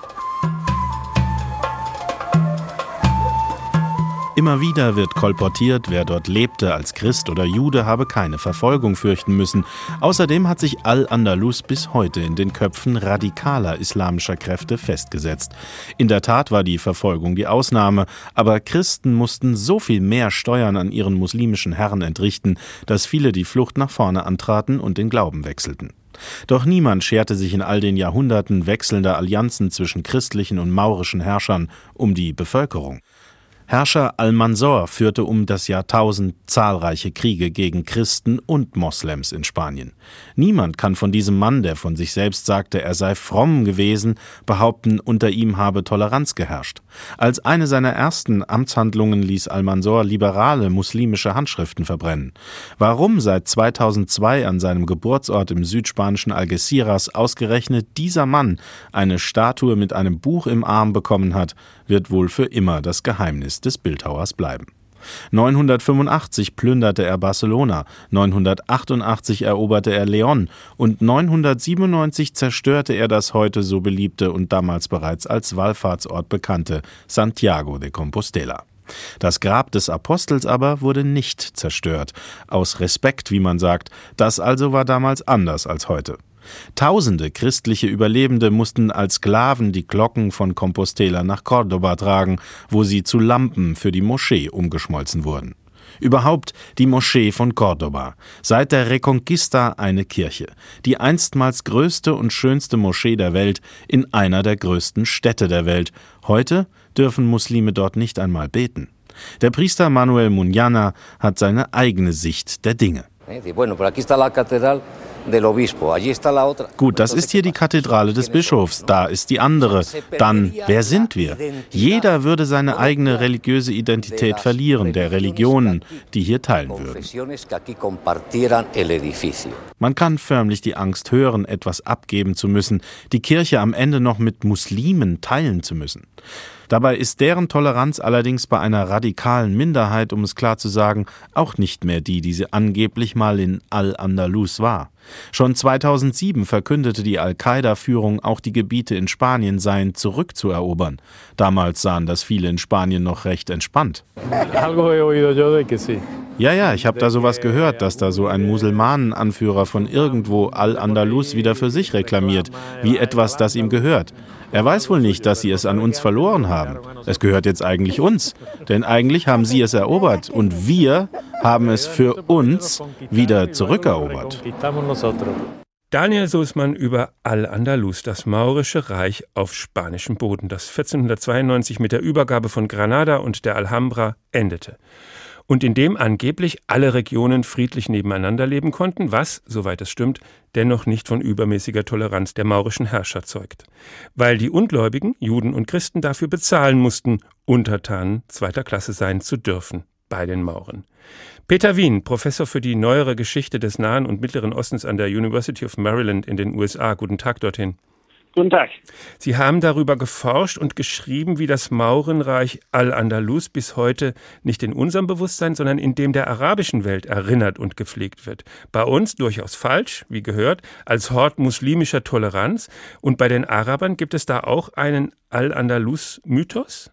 Immer wieder wird kolportiert, wer dort lebte als Christ oder Jude, habe keine Verfolgung fürchten müssen. Außerdem hat sich Al-Andalus bis heute in den Köpfen radikaler islamischer Kräfte festgesetzt. In der Tat war die Verfolgung die Ausnahme, aber Christen mussten so viel mehr Steuern an ihren muslimischen Herren entrichten, dass viele die Flucht nach vorne antraten und den Glauben wechselten. Doch niemand scherte sich in all den Jahrhunderten wechselnder Allianzen zwischen christlichen und maurischen Herrschern um die Bevölkerung. Herrscher Almansor führte um das Jahrtausend zahlreiche Kriege gegen Christen und Moslems in Spanien. Niemand kann von diesem Mann, der von sich selbst sagte, er sei fromm gewesen, behaupten, unter ihm habe Toleranz geherrscht. Als eine seiner ersten Amtshandlungen ließ Almansor liberale muslimische Handschriften verbrennen. Warum seit 2002 an seinem Geburtsort im südspanischen Algeciras ausgerechnet dieser Mann eine Statue mit einem Buch im Arm bekommen hat, wird wohl für immer das Geheimnis des Bildhauers bleiben. 985 plünderte er Barcelona, 988 eroberte er León und 997 zerstörte er das heute so beliebte und damals bereits als Wallfahrtsort bekannte Santiago de Compostela. Das Grab des Apostels aber wurde nicht zerstört, aus Respekt, wie man sagt. Das also war damals anders als heute. Tausende christliche Überlebende mussten als Sklaven die Glocken von Compostela nach Córdoba tragen, wo sie zu Lampen für die Moschee umgeschmolzen wurden. Überhaupt die Moschee von Córdoba, seit der Reconquista eine Kirche, die einstmals größte und schönste Moschee der Welt in einer der größten Städte der Welt. Heute dürfen Muslime dort nicht einmal beten. Der Priester Manuel Muñana hat seine eigene Sicht der Dinge. Gut, das ist hier die Kathedrale des Bischofs, da ist die andere. Dann, wer sind wir? Jeder würde seine eigene religiöse Identität verlieren, der Religionen, die hier teilen würden. Man kann förmlich die Angst hören, etwas abgeben zu müssen, die Kirche am Ende noch mit Muslimen teilen zu müssen. Dabei ist deren Toleranz allerdings bei einer radikalen Minderheit, um es klar zu sagen, auch nicht mehr die sie angeblich mal in Al-Andalus war. Schon 2007 verkündete die Al-Qaida-Führung, auch die Gebiete in Spanien seien zurückzuerobern. Damals sahen das viele in Spanien noch recht entspannt. Ja, ich habe da sowas gehört, dass da so ein Muselmanenanführer von irgendwo Al-Andalus wieder für sich reklamiert, wie etwas, das ihm gehört. Er weiß wohl nicht, dass sie es an uns verloren haben. Es gehört jetzt eigentlich uns, denn eigentlich haben sie es erobert und wir haben es für uns wieder zurückerobert. Daniel Soßmann über Al-Andalus, das maurische Reich auf spanischem Boden, das 1492 mit der Übergabe von Granada und der Alhambra endete. Und in dem angeblich alle Regionen friedlich nebeneinander leben konnten, was, soweit es stimmt, dennoch nicht von übermäßiger Toleranz der maurischen Herrscher zeugt. Weil die Ungläubigen, Juden und Christen, dafür bezahlen mussten, Untertanen zweiter Klasse sein zu dürfen bei den Mauren. Peter Wien, Professor für die neuere Geschichte des Nahen und Mittleren Ostens an der University of Maryland in den USA. Guten Tag dorthin. Guten Tag. Sie haben darüber geforscht und geschrieben, wie das Maurenreich Al-Andalus bis heute nicht in unserem Bewusstsein, sondern in dem der arabischen Welt erinnert und gepflegt wird. Bei uns durchaus falsch, wie gehört, als Hort muslimischer Toleranz. Und bei den Arabern gibt es da auch einen Al-Andalus-Mythos?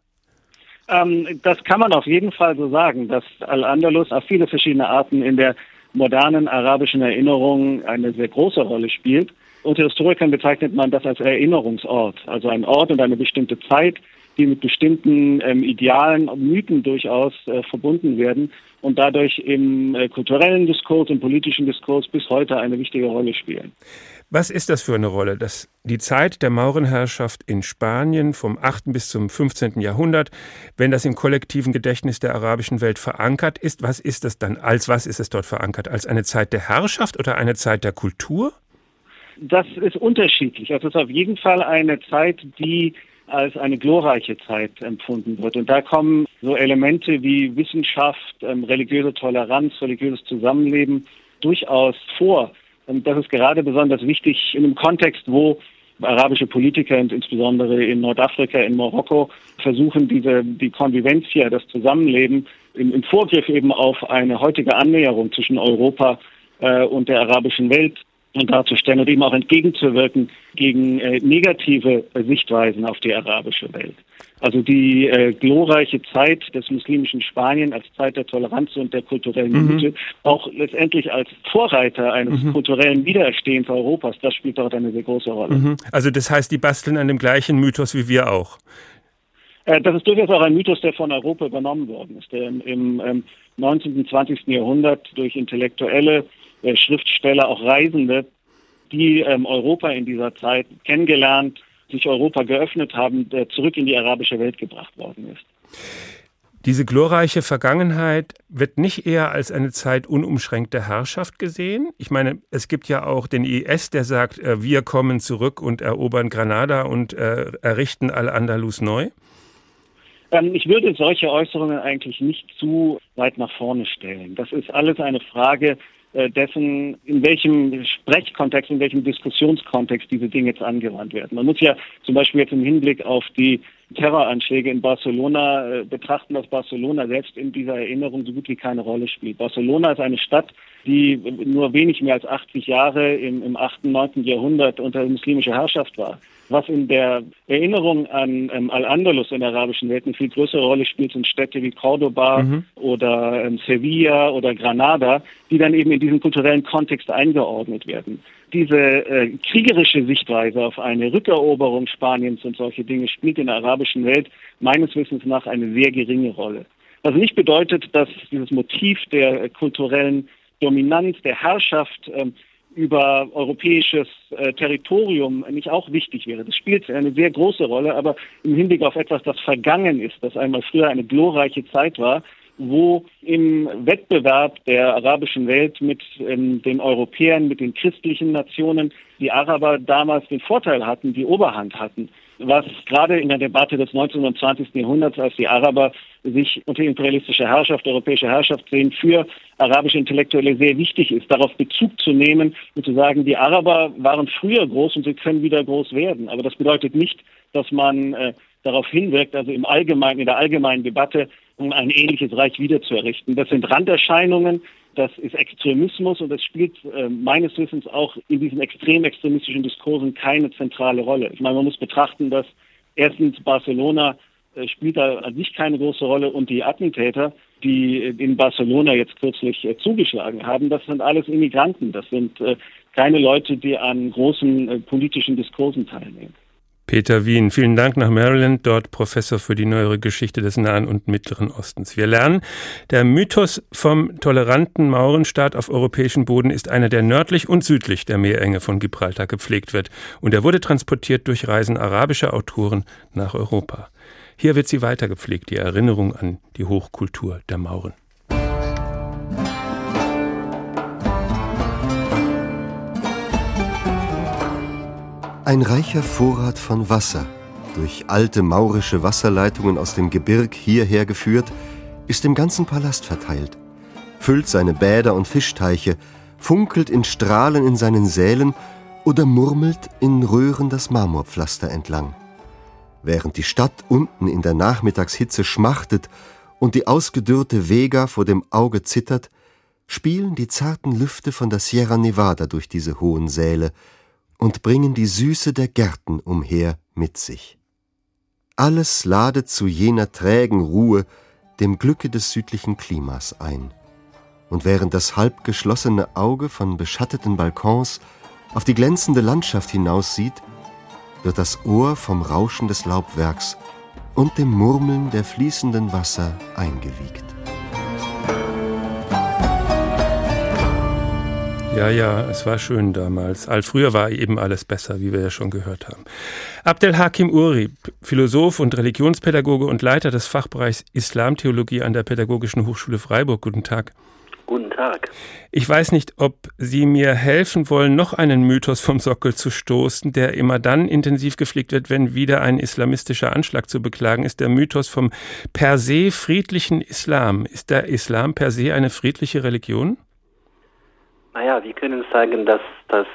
Das kann man auf jeden Fall so sagen, dass Al-Andalus auf viele verschiedene Arten in der modernen arabischen Erinnerung eine sehr große Rolle spielt. Unter Historikern bezeichnet man das als Erinnerungsort, also ein Ort und eine bestimmte Zeit, die mit bestimmten Idealen und Mythen durchaus verbunden werden und dadurch im kulturellen Diskurs, im politischen Diskurs bis heute eine wichtige Rolle spielen. Was ist das für eine Rolle, dass die Zeit der Maurenherrschaft in Spanien vom 8. bis zum 15. Jahrhundert, wenn das im kollektiven Gedächtnis der arabischen Welt verankert ist, was ist das dann? Als was ist es dort verankert? Als eine Zeit der Herrschaft oder eine Zeit der Kultur? Das ist unterschiedlich. Also es ist auf jeden Fall eine Zeit, die als eine glorreiche Zeit empfunden wird. Und da kommen so Elemente wie Wissenschaft, religiöse Toleranz, religiöses Zusammenleben durchaus vor. Und das ist gerade besonders wichtig in einem Kontext, wo arabische Politiker und insbesondere in Nordafrika, in Marokko versuchen, die Konvivenz hier, das Zusammenleben im Vorgriff eben auf eine heutige Annäherung zwischen Europa und der arabischen Welt darzustellen und eben auch entgegenzuwirken gegen negative Sichtweisen auf die arabische Welt. Also die glorreiche Zeit des muslimischen Spanien als Zeit der Toleranz und der kulturellen Mythe, auch letztendlich als Vorreiter eines kulturellen Wiedererstehens Europas, das spielt dort eine sehr große Rolle. Also das heißt, die basteln an dem gleichen Mythos wie wir auch? Das ist durchaus auch ein Mythos, der von Europa übernommen worden ist, der im 19. und 20. Jahrhundert durch Intellektuelle, Schriftsteller, auch Reisende, die Europa in dieser Zeit kennengelernt, sich Europa geöffnet haben, zurück in die arabische Welt gebracht worden ist. Diese glorreiche Vergangenheit wird nicht eher als eine Zeit unumschränkter Herrschaft gesehen? Ich meine, es gibt ja auch den IS, der sagt, wir kommen zurück und erobern Granada und errichten Al-Andalus neu. Ich würde solche Äußerungen eigentlich nicht zu weit nach vorne stellen. Das ist alles eine Frage dessen, in welchem Sprechkontext, in welchem Diskussionskontext diese Dinge jetzt angewandt werden. Man muss ja zum Beispiel jetzt im Hinblick auf die Terroranschläge in Barcelona betrachten, dass Barcelona selbst in dieser Erinnerung so gut wie keine Rolle spielt. Barcelona ist eine Stadt, die nur wenig mehr als 80 Jahre im 8., 9. Jahrhundert unter muslimischer Herrschaft war. Was in der Erinnerung an Al-Andalus in der arabischen Welt eine viel größere Rolle spielt, sind Städte wie Cordoba oder Sevilla oder Granada, die dann eben in diesen kulturellen Kontext eingeordnet werden. Diese kriegerische Sichtweise auf eine Rückeroberung Spaniens und solche Dinge spielt in der arabischen Welt meines Wissens nach eine sehr geringe Rolle. Was nicht bedeutet, dass dieses Motiv der kulturellen Dominanz, der Herrschaft über europäisches Territorium nicht auch wichtig wäre. Das spielt eine sehr große Rolle, aber im Hinblick auf etwas, das vergangen ist, das einmal früher eine glorreiche Zeit war, wo im Wettbewerb der arabischen Welt mit den Europäern, mit den christlichen Nationen, die Araber damals den Vorteil hatten, die Oberhand hatten. Was gerade in der Debatte des 19. und 20. Jahrhunderts, als die Araber sich unter imperialistischer Herrschaft, europäischer Herrschaft sehen, für arabische Intellektuelle sehr wichtig ist, darauf Bezug zu nehmen und zu sagen, die Araber waren früher groß und sie können wieder groß werden. Aber das bedeutet nicht, dass man darauf hinwirkt, also in der allgemeinen Debatte, um ein ähnliches Reich wiederzuerrichten. Das sind Randerscheinungen, das ist Extremismus und das spielt meines Wissens auch in diesen extrem extremistischen Diskursen keine zentrale Rolle. Ich meine, man muss betrachten, dass erstens Barcelona spielt da an sich keine große Rolle und die Attentäter, die in Barcelona jetzt kürzlich zugeschlagen haben, das sind alles Immigranten. Das sind keine Leute, die an großen politischen Diskursen teilnehmen. Peter Wien, vielen Dank nach Maryland, dort Professor für die neuere Geschichte des Nahen und Mittleren Ostens. Wir lernen, der Mythos vom toleranten Maurenstaat auf europäischem Boden ist einer, der nördlich und südlich der Meerenge von Gibraltar gepflegt wird. Und er wurde transportiert durch Reisen arabischer Autoren nach Europa. Hier wird sie weiter gepflegt, die Erinnerung an die Hochkultur der Mauren. Ein reicher Vorrat von Wasser, durch alte maurische Wasserleitungen aus dem Gebirg hierher geführt, ist im ganzen Palast verteilt, füllt seine Bäder und Fischteiche, funkelt in Strahlen in seinen Sälen oder murmelt in Röhren das Marmorpflaster entlang. Während die Stadt unten in der Nachmittagshitze schmachtet und die ausgedörrte Vega vor dem Auge zittert, spielen die zarten Lüfte von der Sierra Nevada durch diese hohen Säle und bringen die Süße der Gärten umher mit sich. Alles ladet zu jener trägen Ruhe, dem Glücke des südlichen Klimas ein. Und während das halb geschlossene Auge von beschatteten Balkons auf die glänzende Landschaft hinaussieht, wird das Ohr vom Rauschen des Laubwerks und dem Murmeln der fließenden Wasser eingewiegt. Ja, es war schön damals. Früher war eben alles besser, wie wir ja schon gehört haben. Abdelhakim Uri, Philosoph und Religionspädagoge und Leiter des Fachbereichs Islamtheologie an der Pädagogischen Hochschule Freiburg. Guten Tag. Guten Tag. Ich weiß nicht, ob Sie mir helfen wollen, noch einen Mythos vom Sockel zu stoßen, der immer dann intensiv gepflegt wird, wenn wieder ein islamistischer Anschlag zu beklagen ist. Der Mythos vom per se friedlichen Islam. Ist der Islam per se eine friedliche Religion? Naja, wir können sagen, dass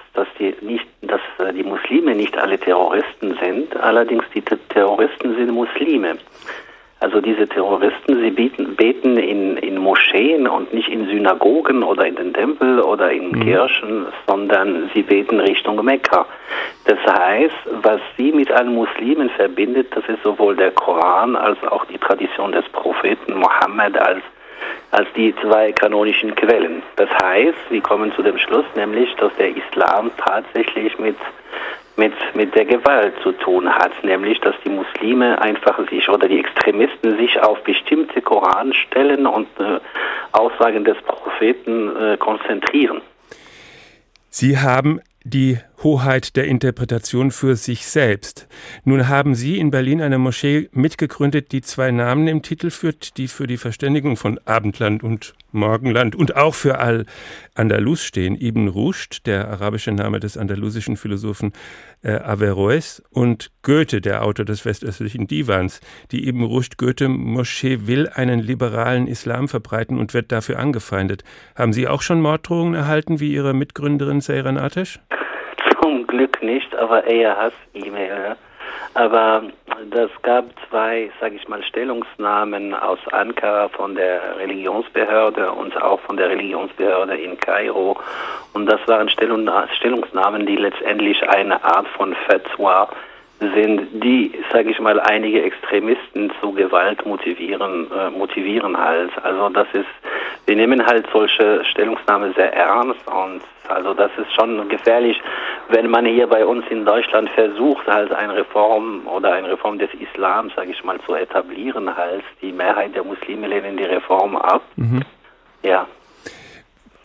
die Muslime nicht alle Terroristen sind. Allerdings die Terroristen sind Muslime. Also diese Terroristen, sie beten in Moscheen und nicht in Synagogen oder in den Tempel oder in Kirchen, sondern sie beten Richtung Mekka. Das heißt, was sie mit allen Muslimen verbindet, das ist sowohl der Koran als auch die Tradition des Propheten Mohammed als die zwei kanonischen Quellen. Das heißt, wir kommen zu dem Schluss, nämlich, dass der Islam tatsächlich mit der Gewalt zu tun hat, nämlich, dass die Muslime einfach die Extremisten sich auf bestimmte Koranstellen und Aussagen des Propheten konzentrieren. Sie haben die Hoheit der Interpretation für sich selbst. Nun haben Sie in Berlin eine Moschee mitgegründet, die zwei Namen im Titel führt, die für die Verständigung von Abendland und Morgenland und auch für Al-Andalus stehen. Ibn Rushd, der arabische Name des andalusischen Philosophen Averroes, und Goethe, der Autor des westöstlichen Divans. Die Ibn Rushd-Goethe-Moschee will einen liberalen Islam verbreiten und wird dafür angefeindet. Haben Sie auch schon Morddrohungen erhalten, wie Ihre Mitgründerin Seyran Atesh? Zum Glück nicht, aber eher Hass-E-Mail. Aber das gab zwei, Stellungsnahmen aus Ankara von der Religionsbehörde und auch von der Religionsbehörde in Kairo. Und das waren Stellungnahmen, die letztendlich eine Art von Fatwa sind, die, einige Extremisten zu Gewalt motivieren halt. Also wir nehmen halt solche Stellungnahmen sehr ernst und also das ist schon gefährlich, wenn man hier bei uns in Deutschland versucht, halt eine Reform des Islam, zu etablieren halt. Die Mehrheit der Muslime lehnen die Reform ab. Ja.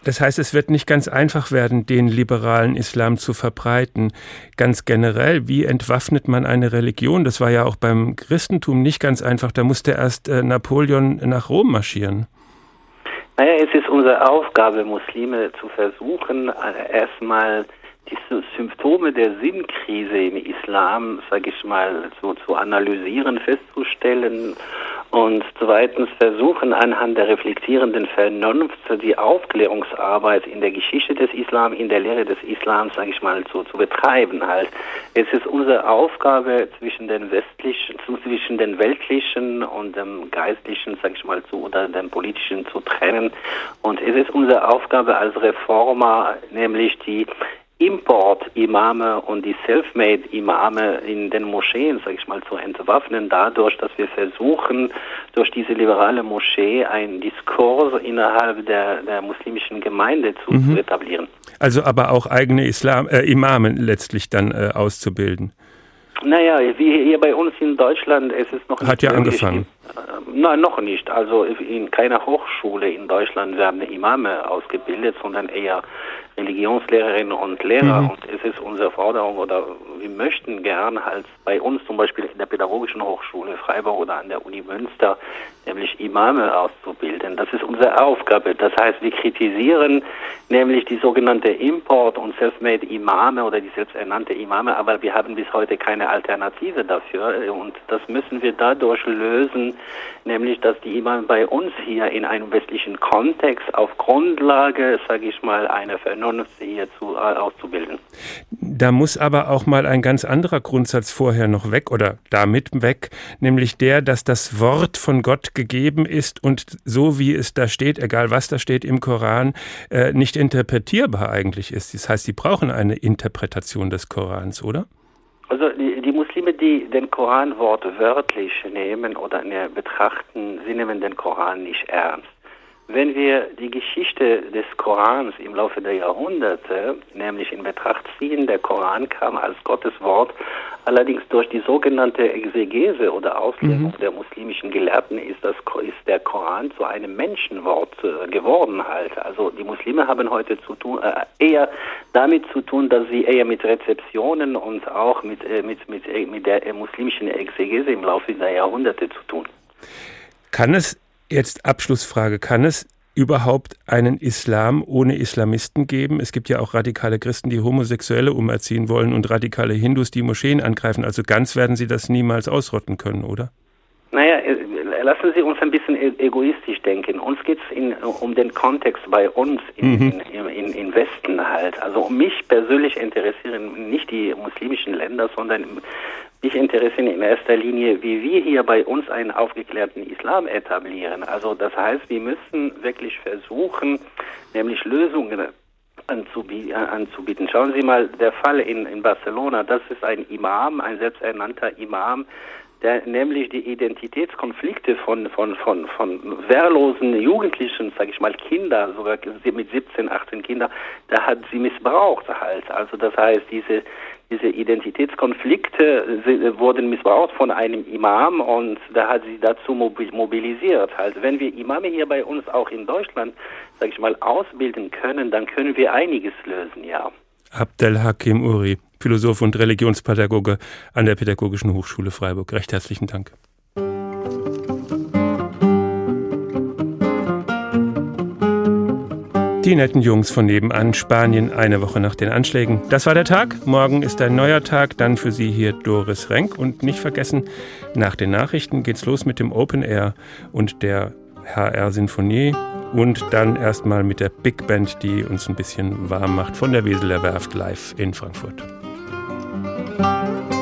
Das heißt, es wird nicht ganz einfach werden, den liberalen Islam zu verbreiten. Ganz generell, wie entwaffnet man eine Religion? Das war ja auch beim Christentum nicht ganz einfach. Da musste erst Napoleon nach Rom marschieren. Naja, es ist unsere Aufgabe, Muslime zu versuchen, erstmal die Symptome der Sinnkrise im Islam, sage ich mal, so zu analysieren, festzustellen und zweitens versuchen, anhand der reflektierenden Vernunft die Aufklärungsarbeit in der Geschichte des Islam, in der Lehre des Islams, sage ich mal, zu betreiben halt. Es ist unsere Aufgabe, zwischen den weltlichen und dem geistlichen, sage ich mal, oder dem politischen zu trennen, und es ist unsere Aufgabe als Reformer, nämlich die Import-Imame und die Selfmade-Imame in den Moscheen, sag ich mal, zu entwaffnen, dadurch, dass wir versuchen, durch diese liberale Moschee einen Diskurs innerhalb der muslimischen Gemeinde zu etablieren. Also aber auch eigene Imame letztlich dann auszubilden. Naja, wie hier bei uns in Deutschland, es ist noch nicht. Hat ja angefangen. Nein, noch nicht. Also in keiner Hochschule in Deutschland werden Imame ausgebildet, sondern eher Religionslehrerinnen und Lehrer. Und es ist unsere Forderung, oder wir möchten gern halt bei uns zum Beispiel in der Pädagogischen Hochschule Freiburg oder an der Uni Münster, nämlich Imame auszubilden. Das ist unsere Aufgabe. Das heißt, wir kritisieren nämlich die sogenannte Import- und Selfmade-Imame oder die selbsternannte Imame, aber wir haben bis heute keine Alternative dafür, und das müssen wir dadurch lösen, nämlich dass die Imame bei uns hier in einem westlichen Kontext auf Grundlage, sage ich mal, einer Vernunft hier auszubilden. Da muss aber auch mal ein ganz anderer Grundsatz vorher noch weg oder damit weg, nämlich der, dass das Wort von Gott gegeben ist und so wie es da steht, egal was da steht im Koran, nicht interpretierbar eigentlich ist. Das heißt, sie brauchen eine Interpretation des Korans, oder? Also die Muslime, die den Koran wortwörtlich nehmen oder betrachten, sie nehmen den Koran nicht ernst. Wenn wir die Geschichte des Korans im Laufe der Jahrhunderte nämlich in Betracht ziehen, der Koran kam als Gottes Wort, allerdings durch die sogenannte Exegese oder Auslegung der muslimischen Gelehrten ist der Koran zu einem Menschenwort geworden halt. Also die Muslime haben heute eher damit zu tun, dass sie eher mit Rezeptionen und auch mit der muslimischen Exegese im Laufe der Jahrhunderte zu tun. Kann es Jetzt Abschlussfrage. Kann es überhaupt einen Islam ohne Islamisten geben? Es gibt ja auch radikale Christen, die Homosexuelle umerziehen wollen und radikale Hindus, die Moscheen angreifen. Also ganz werden sie das niemals ausrotten können, oder? Naja, lassen Sie uns ein bisschen egoistisch denken. Uns geht es um den Kontext bei uns im Westen halt. Also mich persönlich interessieren nicht die muslimischen Länder, sondern mich interessieren in erster Linie, wie wir hier bei uns einen aufgeklärten Islam etablieren. Also das heißt, wir müssen wirklich versuchen, nämlich Lösungen anzubieten. Schauen Sie mal, der Fall in Barcelona, das ist ein Imam, ein selbsternannter Imam, der nämlich die Identitätskonflikte von wehrlosen Jugendlichen, sage ich mal, Kinder, sogar mit 17, 18 Kinder, da hat sie missbraucht halt. Also das heißt, diese Identitätskonflikte wurden missbraucht von einem Imam und da hat sie dazu mobilisiert. Halt, wenn wir Imame hier bei uns auch in Deutschland, sage ich mal, ausbilden können, dann können wir einiges lösen, ja. Abdelhakim Uri, Philosoph und Religionspädagoge an der Pädagogischen Hochschule Freiburg. Recht herzlichen Dank. Die netten Jungs von nebenan, Spanien, eine Woche nach den Anschlägen. Das war der Tag. Morgen ist ein neuer Tag. Dann für Sie hier Doris Renk. Und nicht vergessen, nach den Nachrichten geht's los mit dem Open Air und der HR-Sinfonie. Und dann erstmal mit der Big Band, die uns ein bisschen warm macht von der Weseler Werft live in Frankfurt.